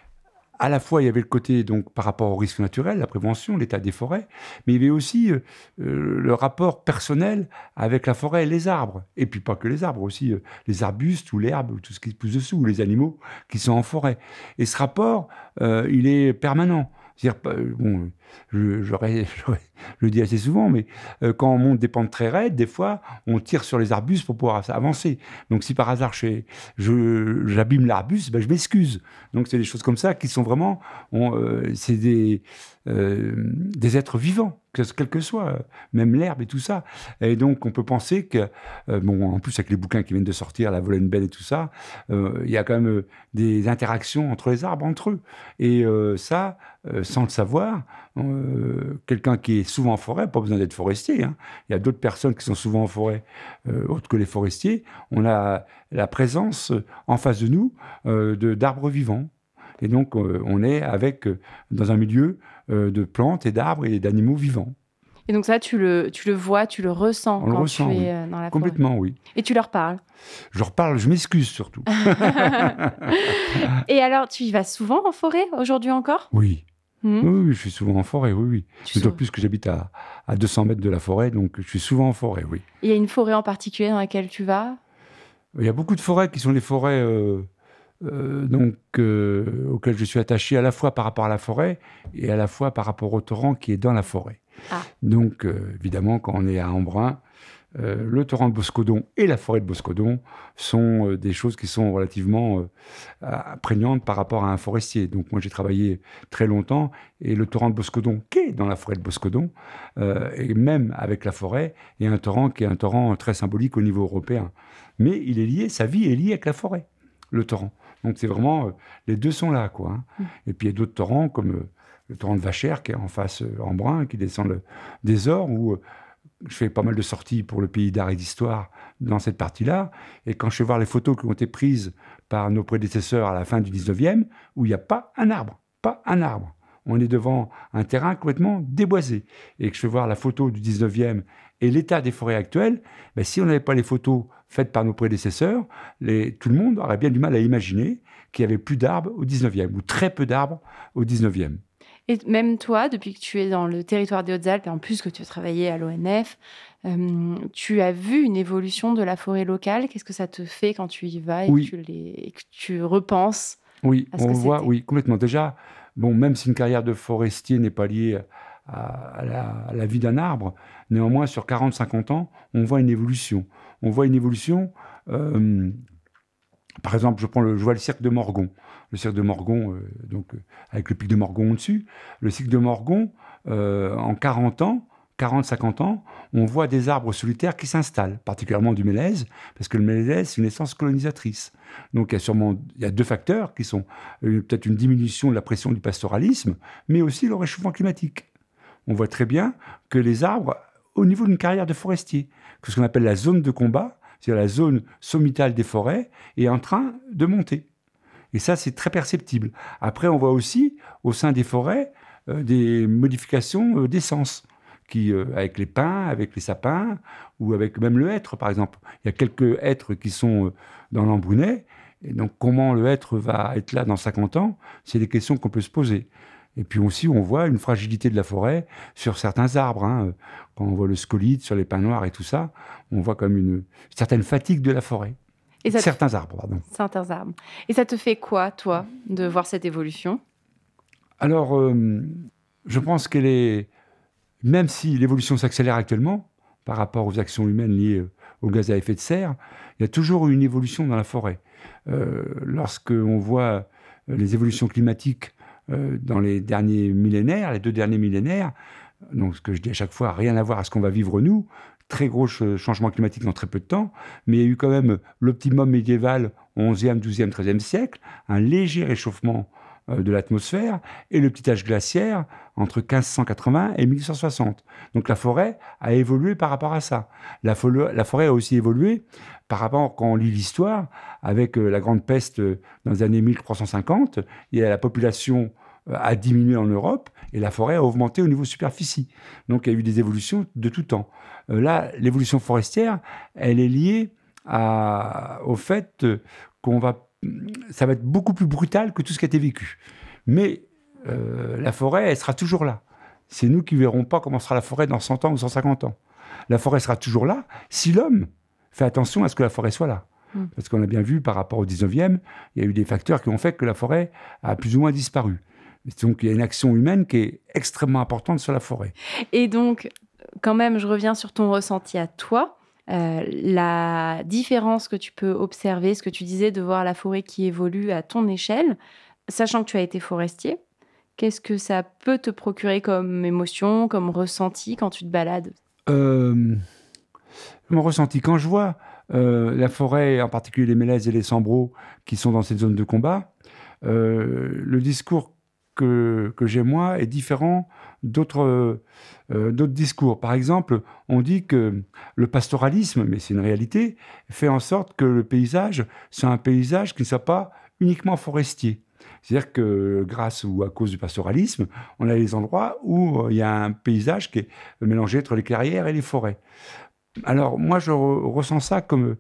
à la fois, il y avait le côté, donc, par rapport au risque naturel, la prévention, l'état des forêts, mais il y avait aussi euh, le rapport personnel avec la forêt et les arbres. Et puis pas que les arbres, aussi euh, les arbustes ou l'herbe, ou tout ce qui pousse dessous, ou les animaux qui sont en forêt. Et ce rapport, euh, il est permanent. C'est-à-dire, bon, je, j'aurais, j'aurais, je le dis assez souvent, mais euh, quand on monte des pentes très raides, des fois, on tire sur les arbustes pour pouvoir avancer. Donc, si par hasard, je, je, j'abîme l'arbuste, ben, je m'excuse. Donc, c'est des choses comme ça qui sont vraiment... On, euh, c'est des, euh, des êtres vivants, quel que soit, même l'herbe et tout ça. Et donc, on peut penser que... Euh, bon, en plus, avec les bouquins qui viennent de sortir, la Vollenben et tout ça, euh, il y a quand même euh, des interactions entre les arbres, entre eux. Et euh, ça, euh, sans le savoir... Euh, quelqu'un qui est souvent en forêt, pas besoin d'être forestier, hein. Il y a d'autres personnes qui sont souvent en forêt, euh, autres que les forestiers. On a la présence en face de nous euh, de, d'arbres vivants. Et donc, euh, on est avec, euh, dans un milieu euh, de plantes et d'arbres et d'animaux vivants. Et donc ça, tu le, tu le vois, tu le ressens on quand le ressent, tu es oui. euh, dans la Complètement, forêt. oui. Et tu leur parles. Je leur parle, je m'excuse surtout. Et alors, tu y vas souvent en forêt, aujourd'hui encore ? Oui. Mmh. Oui, oui, je suis souvent en forêt, oui, oui. Tu D'autant sou- plus que j'habite à, à deux cents mètres de la forêt, donc je suis souvent en forêt, oui. Il y a une forêt en particulier dans laquelle tu vas ? Il y a beaucoup de forêts qui sont les forêts euh, euh, donc, euh, auxquelles je suis attaché à la fois par rapport à la forêt et à la fois par rapport au torrent qui est dans la forêt. Ah. Donc, euh, évidemment, quand on est à Embrun, euh, le torrent de Boscodon et la forêt de Boscodon sont euh, des choses qui sont relativement euh, prégnantes par rapport à un forestier. Donc, moi, j'ai travaillé très longtemps et le torrent de Boscodon, qui est dans la forêt de Boscodon, euh, et même avec la forêt, est un torrent qui est un torrent très symbolique au niveau européen. Mais il est lié, sa vie est liée avec la forêt, le torrent. Donc, c'est vraiment, euh, les deux sont là, quoi. Hein. Mmh. Et puis, il y a d'autres torrents, comme euh, le torrent de Vachère, qui est en face, euh, en brun, qui descend le, des Ors, où euh, je fais pas mal de sorties pour le pays d'art et d'histoire dans cette partie-là. Et quand je vais voir les photos qui ont été prises par nos prédécesseurs à la fin du dix-neuvième, où il n'y a pas un arbre, pas un arbre. On est devant un terrain complètement déboisé. Et que je vais voir la photo du dix-neuvième et l'état des forêts actuelles, ben, si on n'avait pas les photos faites par nos prédécesseurs, les, tout le monde aurait bien du mal à imaginer qu'il n'y avait plus d'arbres au dix-neuvième, ou très peu d'arbres au dix-neuvième. Et même toi, depuis que tu es dans le territoire des Hautes-Alpes, et en plus que tu as travaillé à l'O N F, euh, tu as vu une évolution de la forêt locale. Qu'est-ce que ça te fait quand tu y vas et, Oui. que, tu les, et que tu repenses Oui, à ce on que voit, c'était? oui, complètement. Déjà, bon, même si une carrière de forestier n'est pas liée à, à la, à la vie d'un arbre, néanmoins, sur quarante à cinquante ans, on voit une évolution. On voit une évolution... Euh, Par exemple, je, prends le, je vois le cirque de Morgon. Le cirque de Morgon, euh, donc, euh, avec le pic de Morgon au-dessus. Le cirque de Morgon, euh, en quarante ans, quarante à cinquante ans, on voit des arbres solitaires qui s'installent, particulièrement du mélèze, parce que le mélèze, c'est une essence colonisatrice. Donc il y a sûrement il y a deux facteurs qui sont euh, peut-être une diminution de la pression du pastoralisme, mais aussi le réchauffement climatique. On voit très bien que les arbres, au niveau d'une carrière de forestier, que ce qu'on appelle la zone de combat, c'est-à-dire la zone sommitale des forêts, est en train de monter. Et ça, c'est très perceptible. Après, on voit aussi, au sein des forêts, euh, des modifications euh, d'essence, qui, euh, avec les pins, avec les sapins, ou avec même le hêtre, par exemple. Il y a quelques hêtres qui sont euh, dans l'Embrunet, et donc comment le hêtre va être là dans cinquante ans, c'est des questions qu'on peut se poser. Et puis aussi, on voit une fragilité de la forêt sur certains arbres. Hein. Quand on voit le scolyte sur les pins noirs et tout ça, on voit comme une certaine fatigue de la forêt. Et ça te... Certains arbres, pardon. Certains arbres. Et ça te fait quoi, toi, de voir cette évolution ? Alors, euh, je pense qu'elle est... Même si l'évolution s'accélère actuellement, par rapport aux actions humaines liées aux gaz à effet de serre, il y a toujours une évolution dans la forêt. Euh, lorsqu'on voit les évolutions climatiques Euh, dans les derniers millénaires, les deux derniers millénaires, donc ce que je dis à chaque fois, rien à voir à ce qu'on va vivre nous, très gros changement climatique dans très peu de temps, mais il y a eu quand même l'optimum médiéval au onzième, douzième, treizième siècle, un léger réchauffement euh, de l'atmosphère, et le petit âge glaciaire entre quinze cent quatre-vingts et mille huit cent soixante. Donc la forêt a évolué par rapport à ça. La, fo- la forêt a aussi évolué par rapport, quand on lit l'histoire, avec euh, la grande peste euh, dans les années mille trois cent cinquante, et la population euh, a diminué en Europe et la forêt a augmenté au niveau superficie. Donc il y a eu des évolutions de tout temps. Euh, là, l'évolution forestière, elle est liée à, au fait euh, qu'on va, ça va être beaucoup plus brutal que tout ce qui a été vécu. Mais euh, la forêt, elle sera toujours là. C'est nous qui ne verrons pas comment sera la forêt dans cent ans ou cent cinquante ans. La forêt sera toujours là si l'homme fait attention à ce que la forêt soit là. Mmh. Parce qu'on a bien vu, par rapport au dix-neuvième, il y a eu des facteurs qui ont fait que la forêt a plus ou moins disparu. Donc, il y a une action humaine qui est extrêmement importante sur la forêt. Et donc, quand même, je reviens sur ton ressenti à toi. Euh, la différence que tu peux observer, ce que tu disais de voir la forêt qui évolue à ton échelle, sachant que tu as été forestier, qu'est-ce que ça peut te procurer comme émotion, comme ressenti quand tu te balades ? euh... Mon ressenti, quand je vois euh, la forêt, en particulier les mélèzes et les sambreaux qui sont dans cette zone de combat, euh, le discours que, que j'ai moi est différent d'autres, euh, d'autres discours. Par exemple, on dit que le pastoralisme, mais c'est une réalité, fait en sorte que le paysage soit un paysage qui ne soit pas uniquement forestier. C'est-à-dire que grâce ou à cause du pastoralisme, on a des endroits où euh, il y a un paysage qui est mélangé entre les clairières et les forêts. Alors, moi, je re- ressens ça comme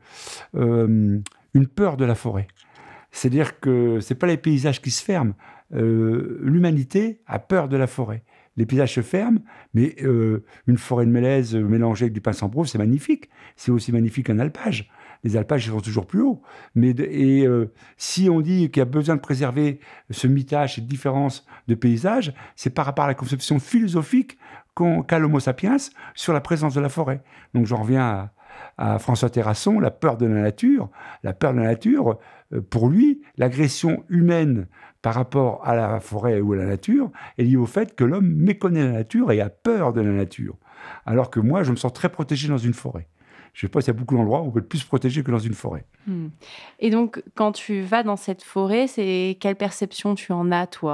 euh, une peur de la forêt. C'est-à-dire que ce n'est pas les paysages qui se ferment. Euh, l'humanité a peur de la forêt. Les paysages se ferment, mais euh, une forêt de mélèze mélangée avec du pin sambreau, c'est magnifique. C'est aussi magnifique qu'un alpage. Les alpages, ils sont toujours plus hauts. Mais de, et euh, si on dit qu'il y a besoin de préserver ce mitage, cette différence de paysage, c'est par rapport à la conception philosophique qu'on, qu'a l'Homo sapiens sur la présence de la forêt. Donc j'en reviens à, à François Terrasson, la peur de la nature. La peur de la nature, euh, pour lui, l'agression humaine par rapport à la forêt ou à la nature est liée au fait que l'homme méconnaît la nature et a peur de la nature. Alors que moi, je me sens très protégé dans une forêt. Je ne sais pas s'il y a beaucoup d'endroits où on peut être plus protégé que dans une forêt. Mmh. Et donc, quand tu vas dans cette forêt, c'est quelle perception tu en as, toi ?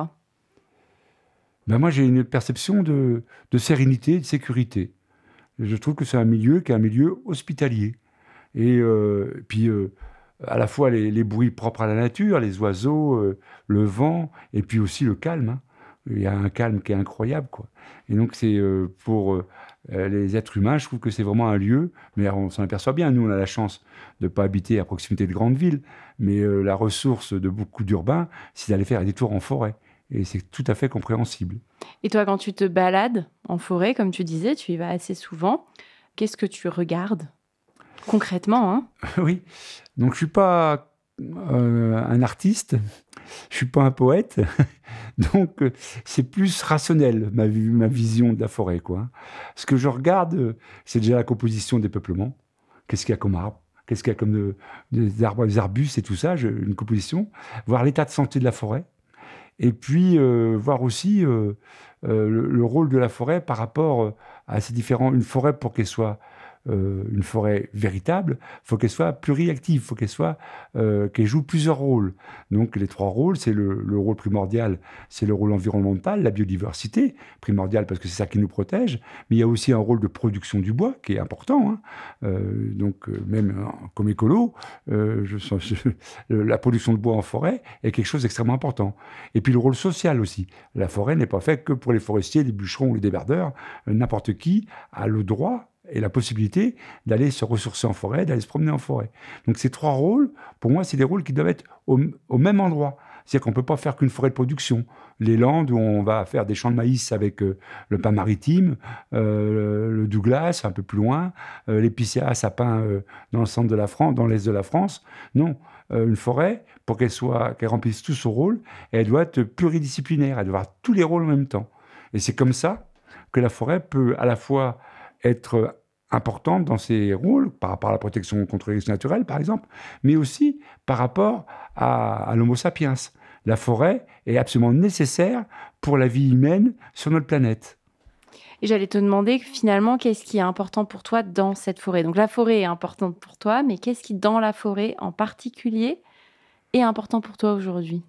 Ben moi, j'ai une perception de, de sérénité, de sécurité. Je trouve que c'est un milieu qui est un milieu hospitalier. Et euh, puis, euh, à la fois les, les bruits propres à la nature, les oiseaux, euh, le vent, et puis aussi le calme. Hein. Il y a un calme qui est incroyable, quoi. Et donc, c'est euh, pour euh, les êtres humains, je trouve que c'est vraiment un lieu, mais on s'en aperçoit bien. Nous, on a la chance de ne pas habiter à proximité de grandes villes, mais euh, la ressource de beaucoup d'urbains, c'est d'aller faire des tours en forêt. Et c'est tout à fait compréhensible. Et toi, quand tu te balades en forêt, comme tu disais, tu y vas assez souvent, qu'est-ce que tu regardes concrètement, hein? Oui, donc je ne suis pas euh, un artiste, je ne suis pas un poète, donc euh, c'est plus rationnel ma, ma vision de la forêt, quoi. Ce que je regarde, euh, c'est déjà la composition des peuplements. Qu'est-ce qu'il y a comme arbres? Qu'est-ce qu'il y a comme de, de, des, arbres, des arbustes et tout ça, je, une composition. Voir l'état de santé de la forêt. Et puis, euh, voir aussi euh, euh, le, le rôle de la forêt par rapport à ces différents... Une forêt, pour qu'elle soit euh, une forêt véritable, il faut qu'elle soit pluriactive, il faut qu'elle soit, euh, qu'elle joue plusieurs rôles. Donc, les trois rôles, c'est le, le rôle primordial, c'est le rôle environnemental, la biodiversité, primordial parce que c'est ça qui nous protège, mais il y a aussi un rôle de production du bois qui est important. Hein. Euh, donc, euh, même euh, comme écolo, euh, je, je, la production de bois en forêt est quelque chose d'extrêmement important. Et puis, le rôle social aussi. La forêt n'est pas faite que pour les forestiers, les bûcherons ou les débardeurs. Euh, n'importe qui a le droit et la possibilité d'aller se ressourcer en forêt, d'aller se promener en forêt. Donc ces trois rôles, pour moi, c'est des rôles qui doivent être au, au même endroit. C'est-à-dire qu'on ne peut pas faire qu'une forêt de production. Les Landes, où on va faire des champs de maïs avec euh, le pin maritime, euh, le Douglas, un peu plus loin, euh, l'épicéa sapin euh, dans le centre de la France, dans l'est de la France. Non, euh, une forêt, pour qu'elle soit, qu'elle remplisse tout son rôle, elle doit être pluridisciplinaire, elle doit avoir tous les rôles en même temps. Et c'est comme ça que la forêt peut à la fois être importante dans ses rôles, par rapport à la protection contre les risques naturels, par exemple, mais aussi par rapport à, à l'homo sapiens. La forêt est absolument nécessaire pour la vie humaine sur notre planète. Et j'allais te demander, finalement, qu'est-ce qui est important pour toi dans cette forêt? Donc la forêt est importante pour toi, mais qu'est-ce qui, dans la forêt en particulier, est important pour toi aujourd'hui?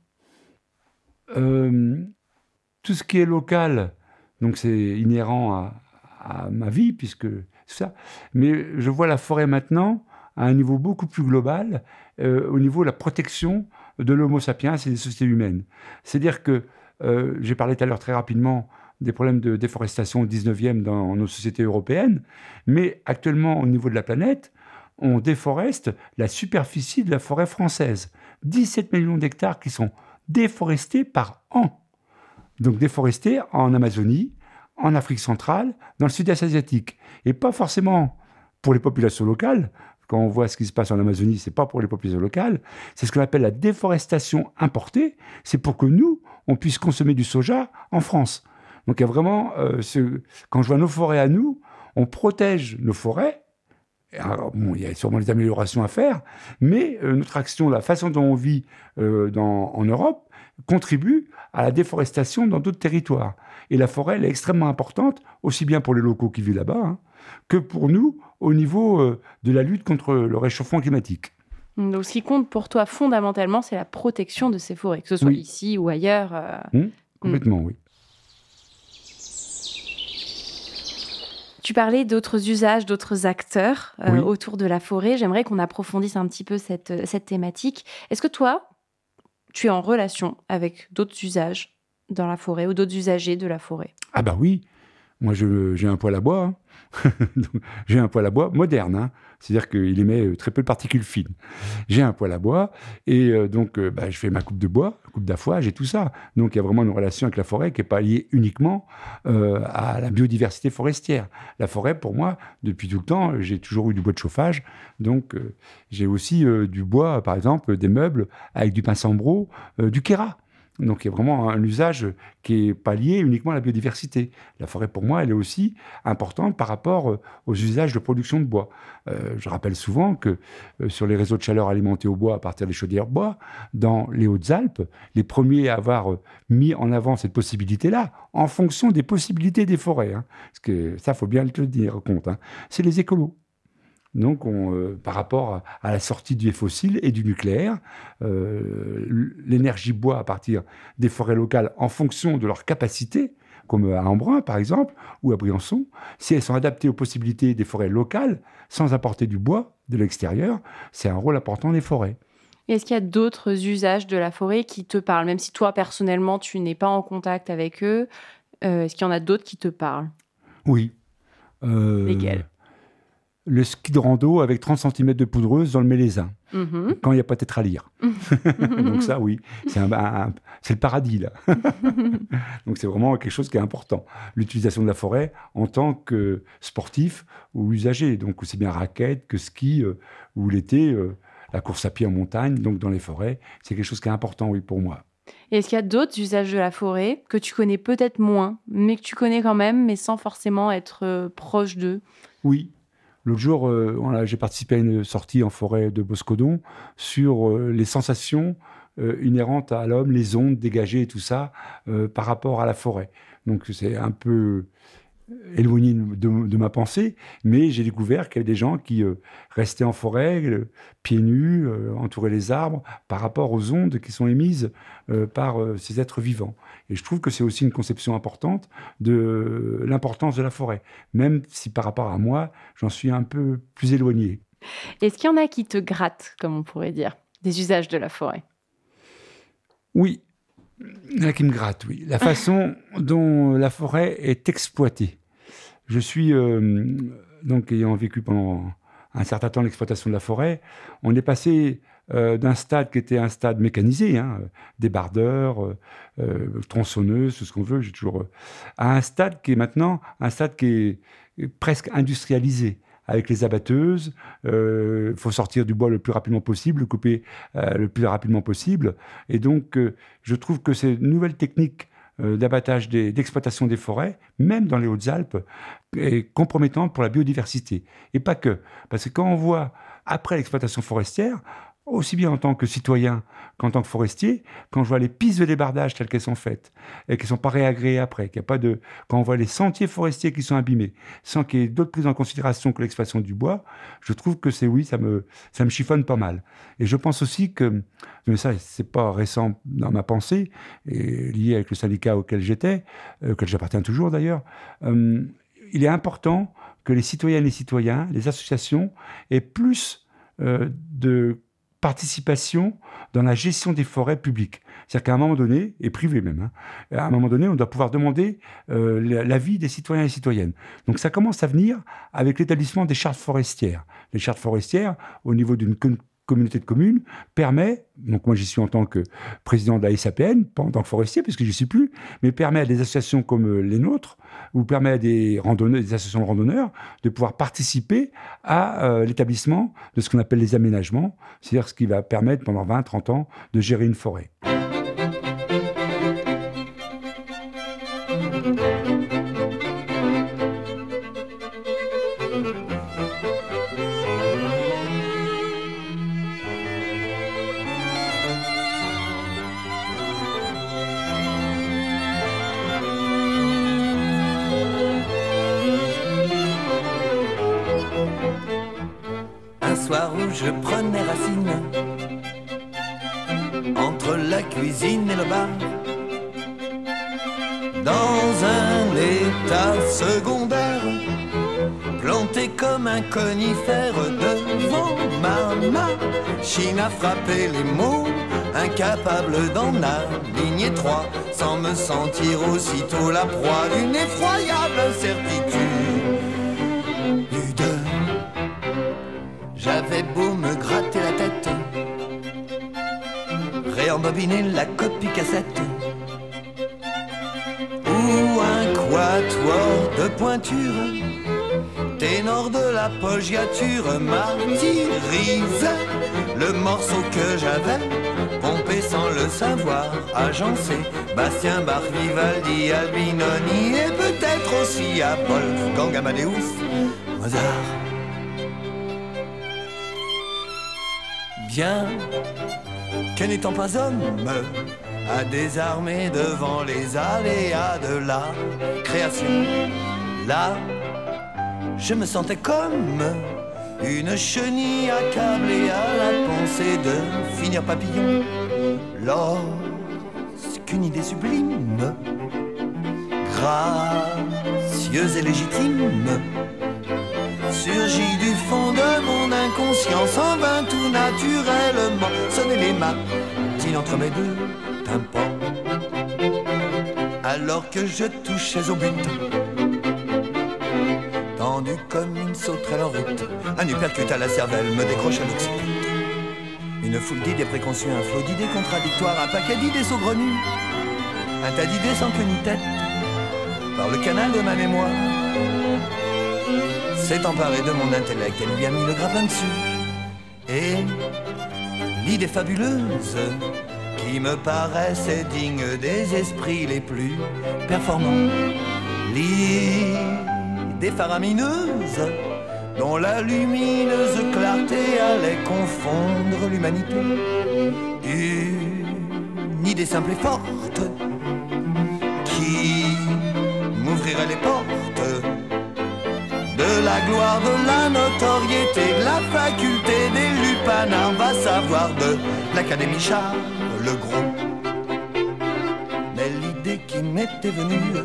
euh, Tout ce qui est local, donc c'est inhérent à à ma vie, puisque c'est ça. Mais je vois la forêt maintenant à un niveau beaucoup plus global, euh, au niveau de la protection de l'homo sapiens et des sociétés humaines. C'est-à-dire que, euh, j'ai parlé tout à l'heure très rapidement des problèmes de déforestation au dix-neuvième dans nos sociétés européennes, mais actuellement, au niveau de la planète, on déforeste la superficie de la forêt française. dix-sept millions d'hectares qui sont déforestés par an. Donc déforestés en Amazonie, en Afrique centrale, dans le sud-est asiatique. Et pas forcément pour les populations locales. Quand on voit ce qui se passe en Amazonie, ce n'est pas pour les populations locales. C'est ce qu'on appelle la déforestation importée. C'est pour que nous, on puisse consommer du soja en France. Donc il y a vraiment... Euh, ce... Quand je vois nos forêts à nous, on protège nos forêts. Alors, bon, il y a sûrement des améliorations à faire, mais euh, notre action, la façon dont on vit euh, dans, en Europe, contribue à la déforestation dans d'autres territoires. Et la forêt, elle est extrêmement importante, aussi bien pour les locaux qui vivent là-bas, hein, que pour nous, au niveau euh, de la lutte contre le réchauffement climatique. Donc, ce qui compte pour toi, fondamentalement, c'est la protection de ces forêts, que ce soit oui. ici ou ailleurs. Euh... Mmh, complètement, mmh. oui. Tu parlais d'autres usages, d'autres acteurs euh, oui. autour de la forêt. J'aimerais qu'on approfondisse un petit peu cette, cette thématique. Est-ce que toi, tu es en relation avec d'autres usages dans la forêt ou d'autres usagers de la forêt? Ah bah oui, moi je, j'ai un poêle à bois, hein. J'ai un poêle à bois moderne, hein. C'est-à-dire qu'il émet très peu de particules fines. J'ai un poêle à bois et euh, donc euh, bah, je fais ma coupe de bois, coupe d'affouage et tout ça. Donc il y a vraiment une relation avec la forêt qui n'est pas liée uniquement euh, à la biodiversité forestière. La forêt, pour moi, depuis tout le temps, j'ai toujours eu du bois de chauffage. Donc euh, j'ai aussi euh, du bois, par exemple, des meubles avec du pin sambro, euh, du kéra. Donc il y a vraiment un usage qui n'est pas lié uniquement à la biodiversité. La forêt, pour moi, elle est aussi importante par rapport aux usages de production de bois. Euh, je rappelle souvent que euh, sur les réseaux de chaleur alimentés au bois à partir des chaudières bois, dans les Hautes-Alpes, les premiers à avoir mis en avant cette possibilité-là, en fonction des possibilités des forêts, hein, parce que ça, il faut bien le tenir compte, hein, c'est les écolos. Donc, on, euh, par rapport à la sortie du fossile et du nucléaire, euh, l'énergie bois à partir des forêts locales en fonction de leur capacité, comme à Embrun par exemple, ou à Briançon, si elles sont adaptées aux possibilités des forêts locales, sans apporter du bois de l'extérieur, c'est un rôle important des forêts. Et est-ce qu'il y a d'autres usages de la forêt qui te parlent, même si toi, personnellement, tu n'es pas en contact avec eux, euh, est-ce qu'il y en a d'autres qui te parlent? Oui. Euh... Lesquels? le ski de rando avec trente centimètres de poudreuse dans le Mélésin, Mhm. quand il n'y a pas de tétralire. Donc ça, oui, c'est, un, un- c'est le paradis, là. Donc c'est vraiment quelque chose qui est important. L'utilisation de la forêt en tant que sportif ou usager. Donc aussi bien raquette que ski, euh, ou l'été, euh, la course à pied en montagne, donc dans les forêts. C'est quelque chose qui est important, oui, pour moi. Et est-ce qu'il y a d'autres usages de la forêt que tu connais peut-être moins, mais que tu connais quand même, mais sans forcément être euh, proche d'eux? Oui. L'autre jour, euh, voilà, j'ai participé à une sortie en forêt de Boscodon sur euh, les sensations euh, inhérentes à l'homme, les ondes dégagées et tout ça, euh, par rapport à la forêt. Donc c'est un peu éloigné de, de ma pensée, mais j'ai découvert qu'il y avait des gens qui euh, restaient en forêt, euh, pieds nus, euh, entouraient les arbres, par rapport aux ondes qui sont émises euh, par euh, ces êtres vivants. Et je trouve que c'est aussi une conception importante de l'importance de la forêt, même si par rapport à moi, j'en suis un peu plus éloigné. Est-ce qu'il y en a qui te grattent, comme on pourrait dire, des usages de la forêt? Oui, il y en a qui me gratte, oui. La façon dont la forêt est exploitée. Je suis, euh, donc, ayant vécu pendant un certain temps l'exploitation de la forêt, on est passé euh, d'un stade qui était un stade mécanisé, hein, débardeur, euh, euh, tronçonneuse, tout ce qu'on veut, j'ai toujours, euh, à un stade qui est maintenant un stade qui est presque industrialisé, avec les abatteuses. Il euh, faut sortir du bois le plus rapidement possible, le couper euh, le plus rapidement possible. Et donc, euh, je trouve que ces nouvelles techniques euh, d'abattage, des, d'exploitation des forêts, même dans les Hautes-Alpes, est compromettante pour la biodiversité. Et pas que. Parce que quand on voit, après l'exploitation forestière, aussi bien en tant que citoyen qu'en tant que forestier, quand je vois les pistes de débardage telles qu'elles sont faites et qui ne sont pas réagréées après, qu'il y a pas de, quand on voit les sentiers forestiers qui sont abîmés, sans qu'il y ait d'autres prises en considération que l'exploitation du bois, je trouve que c'est, oui, ça me, ça me chiffonne pas mal. Et je pense aussi que, mais ça, c'est pas récent dans ma pensée, et lié avec le syndicat auquel j'étais, euh, auquel j'appartiens toujours d'ailleurs, euh, il est important que les citoyennes et citoyens, les associations, aient plus euh, de participation dans la gestion des forêts publiques. C'est-à-dire qu'à un moment donné, et privées même, hein, à un moment donné, on doit pouvoir demander euh, l'avis des citoyens et citoyennes. Donc ça commence à venir avec l'établissement des chartes forestières. Les chartes forestières, au niveau d'une com- communauté de communes, permet, donc moi j'y suis en tant que président de la S A P N, pas en tant que forestier, puisque je n'y suis plus, mais permet à des associations comme les nôtres, ou permet à des randonneurs, des associations de randonneurs, de pouvoir participer à euh, l'établissement de ce qu'on appelle les aménagements, c'est-à-dire ce qui va permettre pendant vingt à trente ans de gérer une forêt. Où je prenais racine entre la cuisine et le bar, dans un état secondaire, planté comme un conifère devant ma machine à frapper les mots, incapable d'en aligner trois, sans me sentir aussitôt la proie d'une effroyable incertitude. J'avais beau me gratter la tête, réembobiner la copie cassette, ou un quatuor de pointure, ténor de la pogiature martyrise le morceau que j'avais pompé sans le savoir, agencé Bastien Bach, Vivaldi, Albinoni et peut-être aussi à Wolfgang Amadeus Mozart. Bien que n'étant pas homme, à désarmer devant les aléas de la création, là, je me sentais comme une chenille accablée à la pensée de finir papillon. Lorsqu'une idée sublime, gracieuse et légitime, surgit du fond de mon inconscience, en vain tout naturellement sonner les matines entre mes deux tympans. Alors que je touchais au but, tendu comme une sauterelle en route. Un uppercut à la cervelle me décroche à l'occiput. Une foule d'idées préconçues, un flot d'idées contradictoires, un paquet d'idées saugrenues, un tas d'idées sans queue ni tête, par le canal de ma mémoire, s'est emparé de mon intellect et lui a mis le grappin dessus. Et l'idée fabuleuse qui me paraissait digne des esprits les plus performants, l'idée faramineuse dont la lumineuse clarté allait confondre l'humanité, une idée simple et forte qui m'ouvrirait les portes de la gloire, de la notoriété, de la faculté des lupanards, va savoir de l'Académie Charles le Gros. Mais l'idée qui m'était venue,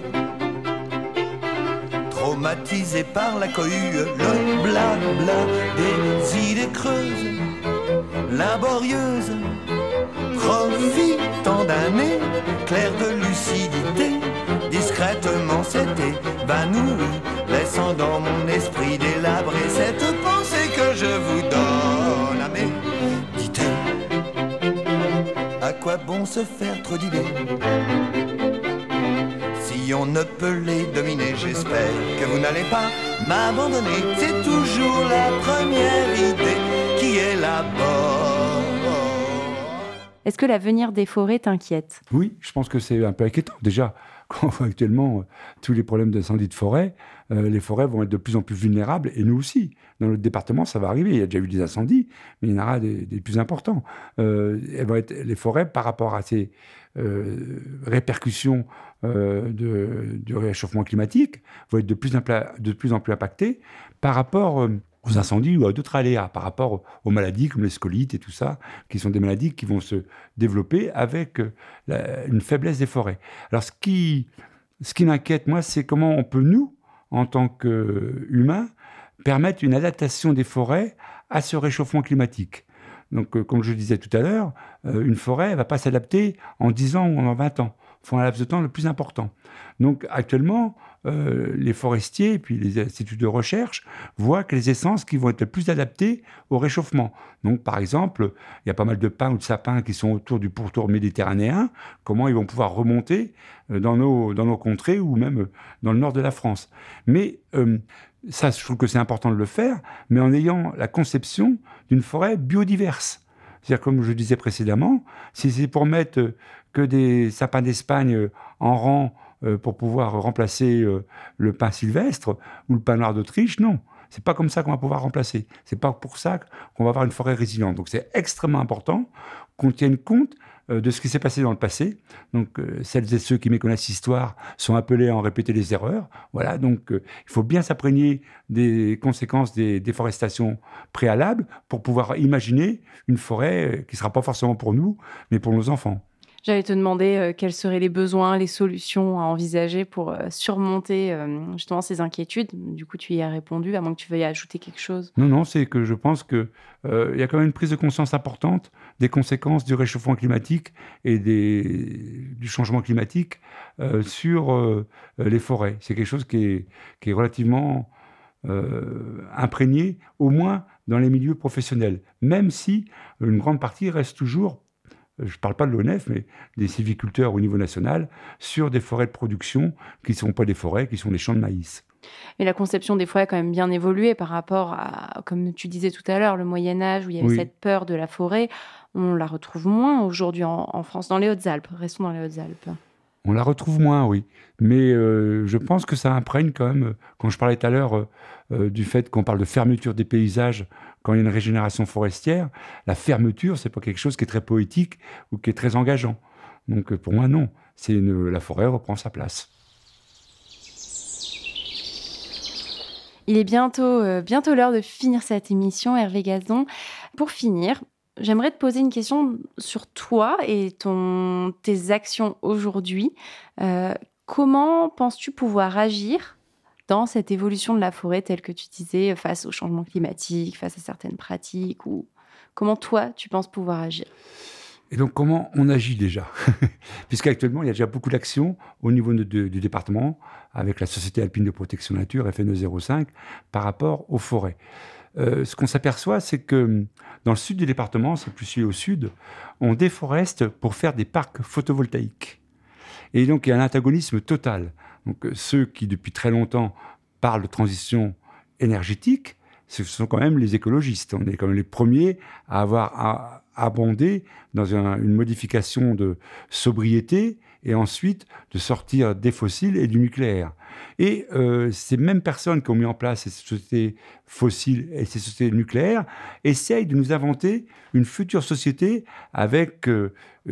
traumatisé par la cohue, le blabla des idées creuses, laborieuses, profitant d'un éclair de lucidité, discrètement s'est évanoui, laissant dans mon esprit délabrer cette pensée que je vous donne à méditer. À quoi bon se faire trop d'idées si on ne peut les dominer? J'espère que vous n'allez pas m'abandonner. C'est toujours la première idée qui est la bonne. Est-ce que l'avenir des forêts t'inquiète? Oui, je pense que c'est un peu inquiétant. Déjà, quand on voit actuellement euh, tous les problèmes d'incendie de forêt, euh, les forêts vont être de plus en plus vulnérables, et nous aussi. Dans notre département, ça va arriver. Il y a déjà eu des incendies, mais il y en aura des, des plus importants. Euh, elles vont être, les forêts, par rapport à ces euh, répercussions euh, de, du réchauffement climatique, vont être de plus en plus, de plus, en plus impactées par rapport euh, aux incendies ou à d'autres aléas, par rapport aux maladies comme les scolites et tout ça, qui sont des maladies qui vont se développer avec la, une faiblesse des forêts. Alors, ce qui, ce qui m'inquiète, moi, c'est comment on peut, nous, en tant qu'humains, permettre une adaptation des forêts à ce réchauffement climatique. Donc, euh, comme je le disais tout à l'heure, euh, une forêt ne va pas s'adapter en dix ans ou en vingt ans. Il faut un laps de temps le plus important. Donc, actuellement, euh, les forestiers et puis les instituts de recherche voient que les essences qui vont être le plus adaptées au réchauffement. Donc, par exemple, il y a pas mal de pins ou de sapins qui sont autour du pourtour méditerranéen. Comment ils vont pouvoir remonter euh, dans nos, dans nos contrées ou même euh, dans le nord de la France. Mais euh, ça, je trouve que c'est important de le faire, mais en ayant la conception d'une forêt biodiverse. C'est-à-dire, comme je disais précédemment, si c'est pour mettre que des sapins d'Espagne en rang euh, pour pouvoir remplacer euh, le pin sylvestre ou le pin noir d'Autriche, non. C'est pas comme ça qu'on va pouvoir remplacer. C'est pas pour ça qu'on va avoir une forêt résiliente. Donc, c'est extrêmement important qu'on tienne compte euh, de ce qui s'est passé dans le passé. Donc, euh, celles et ceux qui méconnaissent l'histoire sont appelés à en répéter les erreurs. Voilà. Donc, euh, il faut bien s'imprégner des conséquences des déforestations préalables pour pouvoir imaginer une forêt qui sera pas forcément pour nous, mais pour nos enfants. J'allais te demander euh, quels seraient les besoins, les solutions à envisager pour euh, surmonter euh, justement ces inquiétudes. Du coup, tu y as répondu, à moins que tu veuilles ajouter quelque chose. Non, non, c'est que je pense qu'il euh, y a quand même une prise de conscience importante des conséquences du réchauffement climatique et des, du changement climatique euh, sur euh, les forêts. C'est quelque chose qui est, qui est relativement euh, imprégné, au moins dans les milieux professionnels, même si une grande partie reste toujours, je ne parle pas de l'O N F, mais des sylviculteurs au niveau national, sur des forêts de production qui ne sont pas des forêts, qui sont des champs de maïs. Mais la conception des forêts a quand même bien évolué par rapport à, comme tu disais tout à l'heure, le Moyen-Âge, où il y avait Oui. cette peur de la forêt. On la retrouve moins aujourd'hui en, en France, dans les Hautes-Alpes. Restons dans les Hautes-Alpes. On la retrouve moins, oui. Mais euh, je pense que ça imprègne quand même, quand je parlais tout à l'heure euh, du fait qu'on parle de fermeture des paysages quand il y a une régénération forestière, la fermeture, c'est pas quelque chose qui est très poétique ou qui est très engageant. Donc pour moi, non. C'est une, la forêt reprend sa place. Il est bientôt, euh, bientôt l'heure de finir cette émission, Hervé Gazon. Pour finir, j'aimerais te poser une question sur toi et ton, tes actions aujourd'hui. Euh, comment penses-tu pouvoir agir dans cette évolution de la forêt, telle que tu disais, face au changement climatique, face à certaines pratiques, ou comment toi, tu penses pouvoir agir? Et donc, comment on agit déjà? Puisqu'actuellement, il y a déjà beaucoup d'actions au niveau de, de, du département, avec la Société alpine de protection nature, F N E zéro cinq, par rapport aux forêts. Euh, ce qu'on s'aperçoit, c'est que dans le sud du département, c'est plus celui au sud, on déforeste pour faire des parcs photovoltaïques. Et donc, il y a un antagonisme total. Donc, ceux qui, depuis très longtemps, parlent de transition énergétique, ce sont quand même les écologistes. On est quand même les premiers à avoir à, abondé dans un, une modification de sobriété et ensuite de sortir des fossiles et du nucléaire. Et euh, ces mêmes personnes qui ont mis en place ces sociétés fossiles et ces sociétés nucléaires essayent de nous inventer une future société avec euh,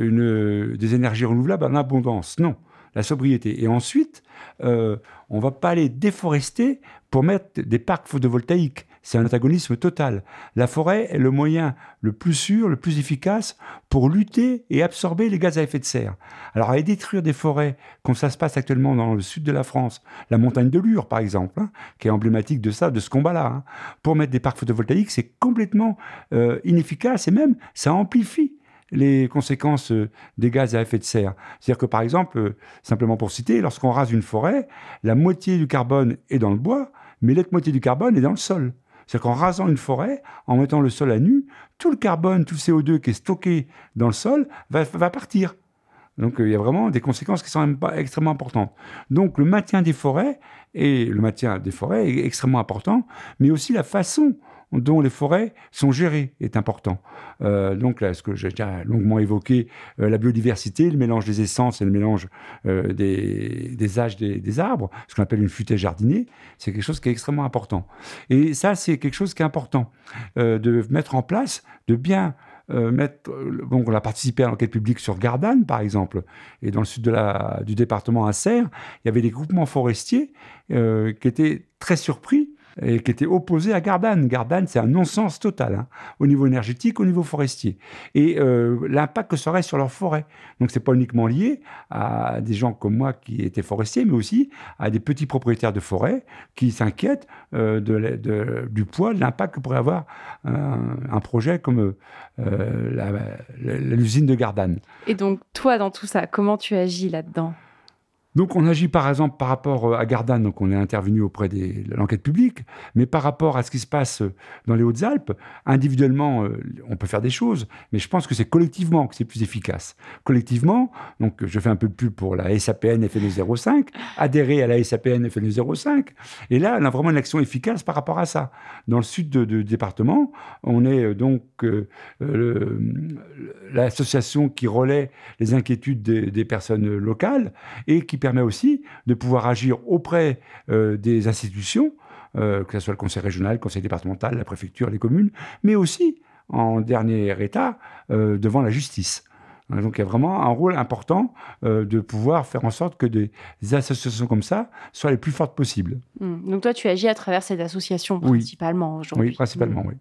une, des énergies renouvelables en abondance. Non, la sobriété. Et ensuite, euh, on ne va pas aller déforester pour mettre des parcs photovoltaïques. C'est un antagonisme total. La forêt est le moyen le plus sûr, le plus efficace pour lutter et absorber les gaz à effet de serre. Alors, aller détruire des forêts, comme ça se passe actuellement dans le sud de la France, la montagne de Lure, par exemple, hein, qui est emblématique de ça, de ce combat-là, hein, pour mettre des parcs photovoltaïques, c'est complètement euh, inefficace et même, ça amplifie les conséquences euh, des gaz à effet de serre. C'est-à-dire que, par exemple, euh, simplement pour citer, lorsqu'on rase une forêt, la moitié du carbone est dans le bois, mais l'autre moitié du carbone est dans le sol. C'est-à-dire qu'en rasant une forêt, en mettant le sol à nu, tout le carbone, tout le C O deux qui est stocké dans le sol va, va partir. Donc, euh, il y a vraiment des conséquences qui sont même pas extrêmement importantes. Donc, le maintien des forêts, et le maintien des forêts est extrêmement important, mais aussi la façon dont les forêts sont gérées est important. Euh, donc là, ce que j'ai déjà longuement évoqué, euh, la biodiversité, le mélange des essences et le mélange euh, des, des âges des, des arbres, ce qu'on appelle une futaie jardinée, c'est quelque chose qui est extrêmement important. Et ça, c'est quelque chose qui est important, euh, de mettre en place, de bien euh, mettre... Bon, on a participé à l'enquête publique sur Gardanne, par exemple, et dans le sud de la, du département à Serres, il y avait des groupements forestiers euh, qui étaient très surpris et qui était opposé à Gardanne. Gardanne, c'est un non-sens total, hein, au niveau énergétique, au niveau forestier. Et euh, l'impact que ça aurait sur leur forêt. Donc, ce n'est pas uniquement lié à des gens comme moi qui étaient forestiers, mais aussi à des petits propriétaires de forêt qui s'inquiètent euh, de, de, du poids, de l'impact que pourrait avoir un, un projet comme euh, la, la, l'usine de Gardanne. Et donc, toi, dans tout ça, comment tu agis là-dedans ? Donc, on agit par exemple par rapport à Gardanne, donc on est intervenu auprès de l'enquête publique, mais par rapport à ce qui se passe dans les Hautes-Alpes, individuellement, on peut faire des choses, mais je pense que c'est collectivement que c'est plus efficace. Collectivement, donc je fais un peu de pub pour la S A P N F N E zéro cinq, adhérer à la S A P N F N E zéro cinq, et là, on a vraiment une action efficace par rapport à ça. Dans le sud de, de, du département, on est donc euh, le, l'association qui relaie les inquiétudes des, des personnes locales et qui permet aussi de pouvoir agir auprès euh, des institutions, euh, que ce soit le conseil régional, le conseil départemental, la préfecture, les communes, mais aussi, en dernier état, euh, devant la justice. Donc il y a vraiment un rôle important euh, de pouvoir faire en sorte que des associations comme ça soient les plus fortes possibles. Mmh. Donc toi, tu agis à travers cette association oui. principalement aujourd'hui. Oui, principalement, mmh. oui.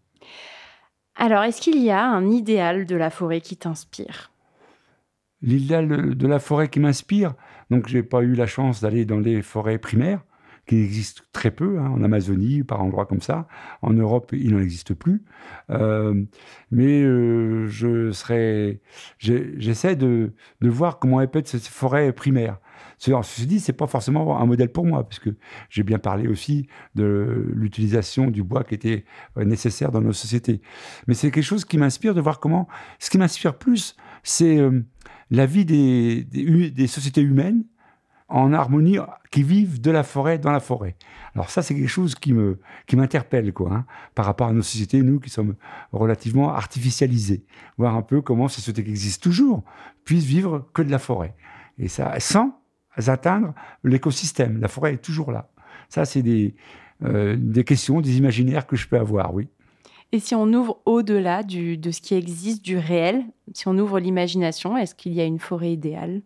Alors, est-ce qu'il y a un idéal de la forêt qui t'inspire ? L'idéal de la forêt qui m'inspire, donc je n'ai pas eu la chance d'aller dans les forêts primaires, qui existent très peu, hein, en Amazonie, par endroits comme ça. En Europe, il n'en existe plus. Euh, mais euh, je serais, j'essaie de, de voir comment est faite cette forêt primaire. Ceci dit, ce n'est pas forcément un modèle pour moi, parce que j'ai bien parlé aussi de l'utilisation du bois qui était nécessaire dans nos sociétés. Mais c'est quelque chose qui m'inspire de voir comment... Ce qui m'inspire plus, c'est euh, la vie des, des, des sociétés humaines en harmonie, qui vivent de la forêt dans la forêt. Alors ça, c'est quelque chose qui me, qui m'interpelle, quoi, hein, par rapport à nos sociétés, nous qui sommes relativement artificialisés. Voir un peu comment ces sociétés qui existent toujours puissent vivre que de la forêt. Et ça, sans atteindre l'écosystème. La forêt est toujours là. Ça, c'est des, euh, des questions, des imaginaires que je peux avoir, oui. Et si on ouvre au-delà du, de ce qui existe, du réel, si on ouvre l'imagination, est-ce qu'il y a une forêt idéale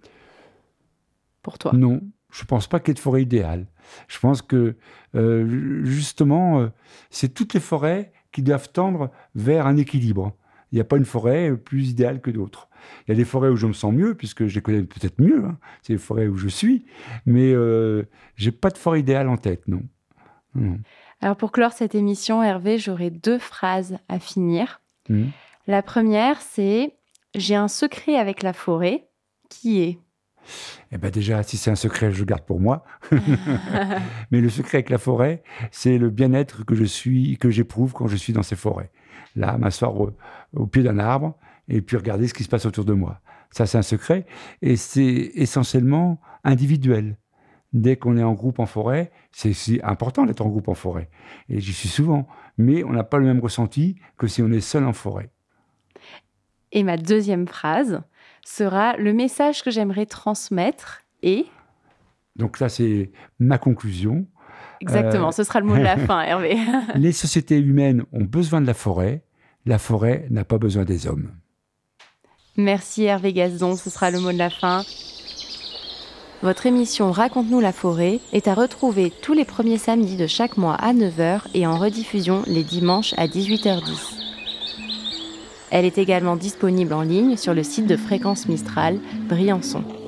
pour toi ? Non, je ne pense pas qu'il y ait de forêt idéale. Je pense que, euh, justement, euh, c'est toutes les forêts qui doivent tendre vers un équilibre. Il n'y a pas une forêt plus idéale que d'autres. Il y a des forêts où je me sens mieux, puisque je les connais peut-être mieux. Hein. C'est les forêts où je suis. Mais euh, je n'ai pas de forêt idéale en tête, non. non. Alors, pour clore cette émission, Hervé, j'aurais deux phrases à finir. Mmh. La première, c'est J'ai un secret avec la forêt, qui est... Eh bien déjà, si c'est un secret, je le garde pour moi. Mais le secret avec la forêt, c'est le bien-être que je suis, que j'éprouve quand je suis dans ces forêts. Là, m'asseoir au, au pied d'un arbre et puis regarder ce qui se passe autour de moi. Ça, c'est un secret. Et c'est essentiellement individuel. Dès qu'on est en groupe en forêt, c'est, c'est important d'être en groupe en forêt. Et j'y suis souvent. Mais on n'a pas le même ressenti que si on est seul en forêt. Et ma deuxième phrase sera le message que j'aimerais transmettre et... Donc ça, c'est ma conclusion. Exactement, euh... ce sera le mot de la fin, Hervé. Les sociétés humaines ont besoin de la forêt. La forêt n'a pas besoin des hommes. Merci Hervé Gasdon, ce sera le mot de la fin. Votre émission Raconte-nous la forêt est à retrouver tous les premiers samedis de chaque mois à neuf heures et en rediffusion les dimanches à dix-huit heures dix. Elle est également disponible en ligne sur le site de Fréquence Mistral, Briançon.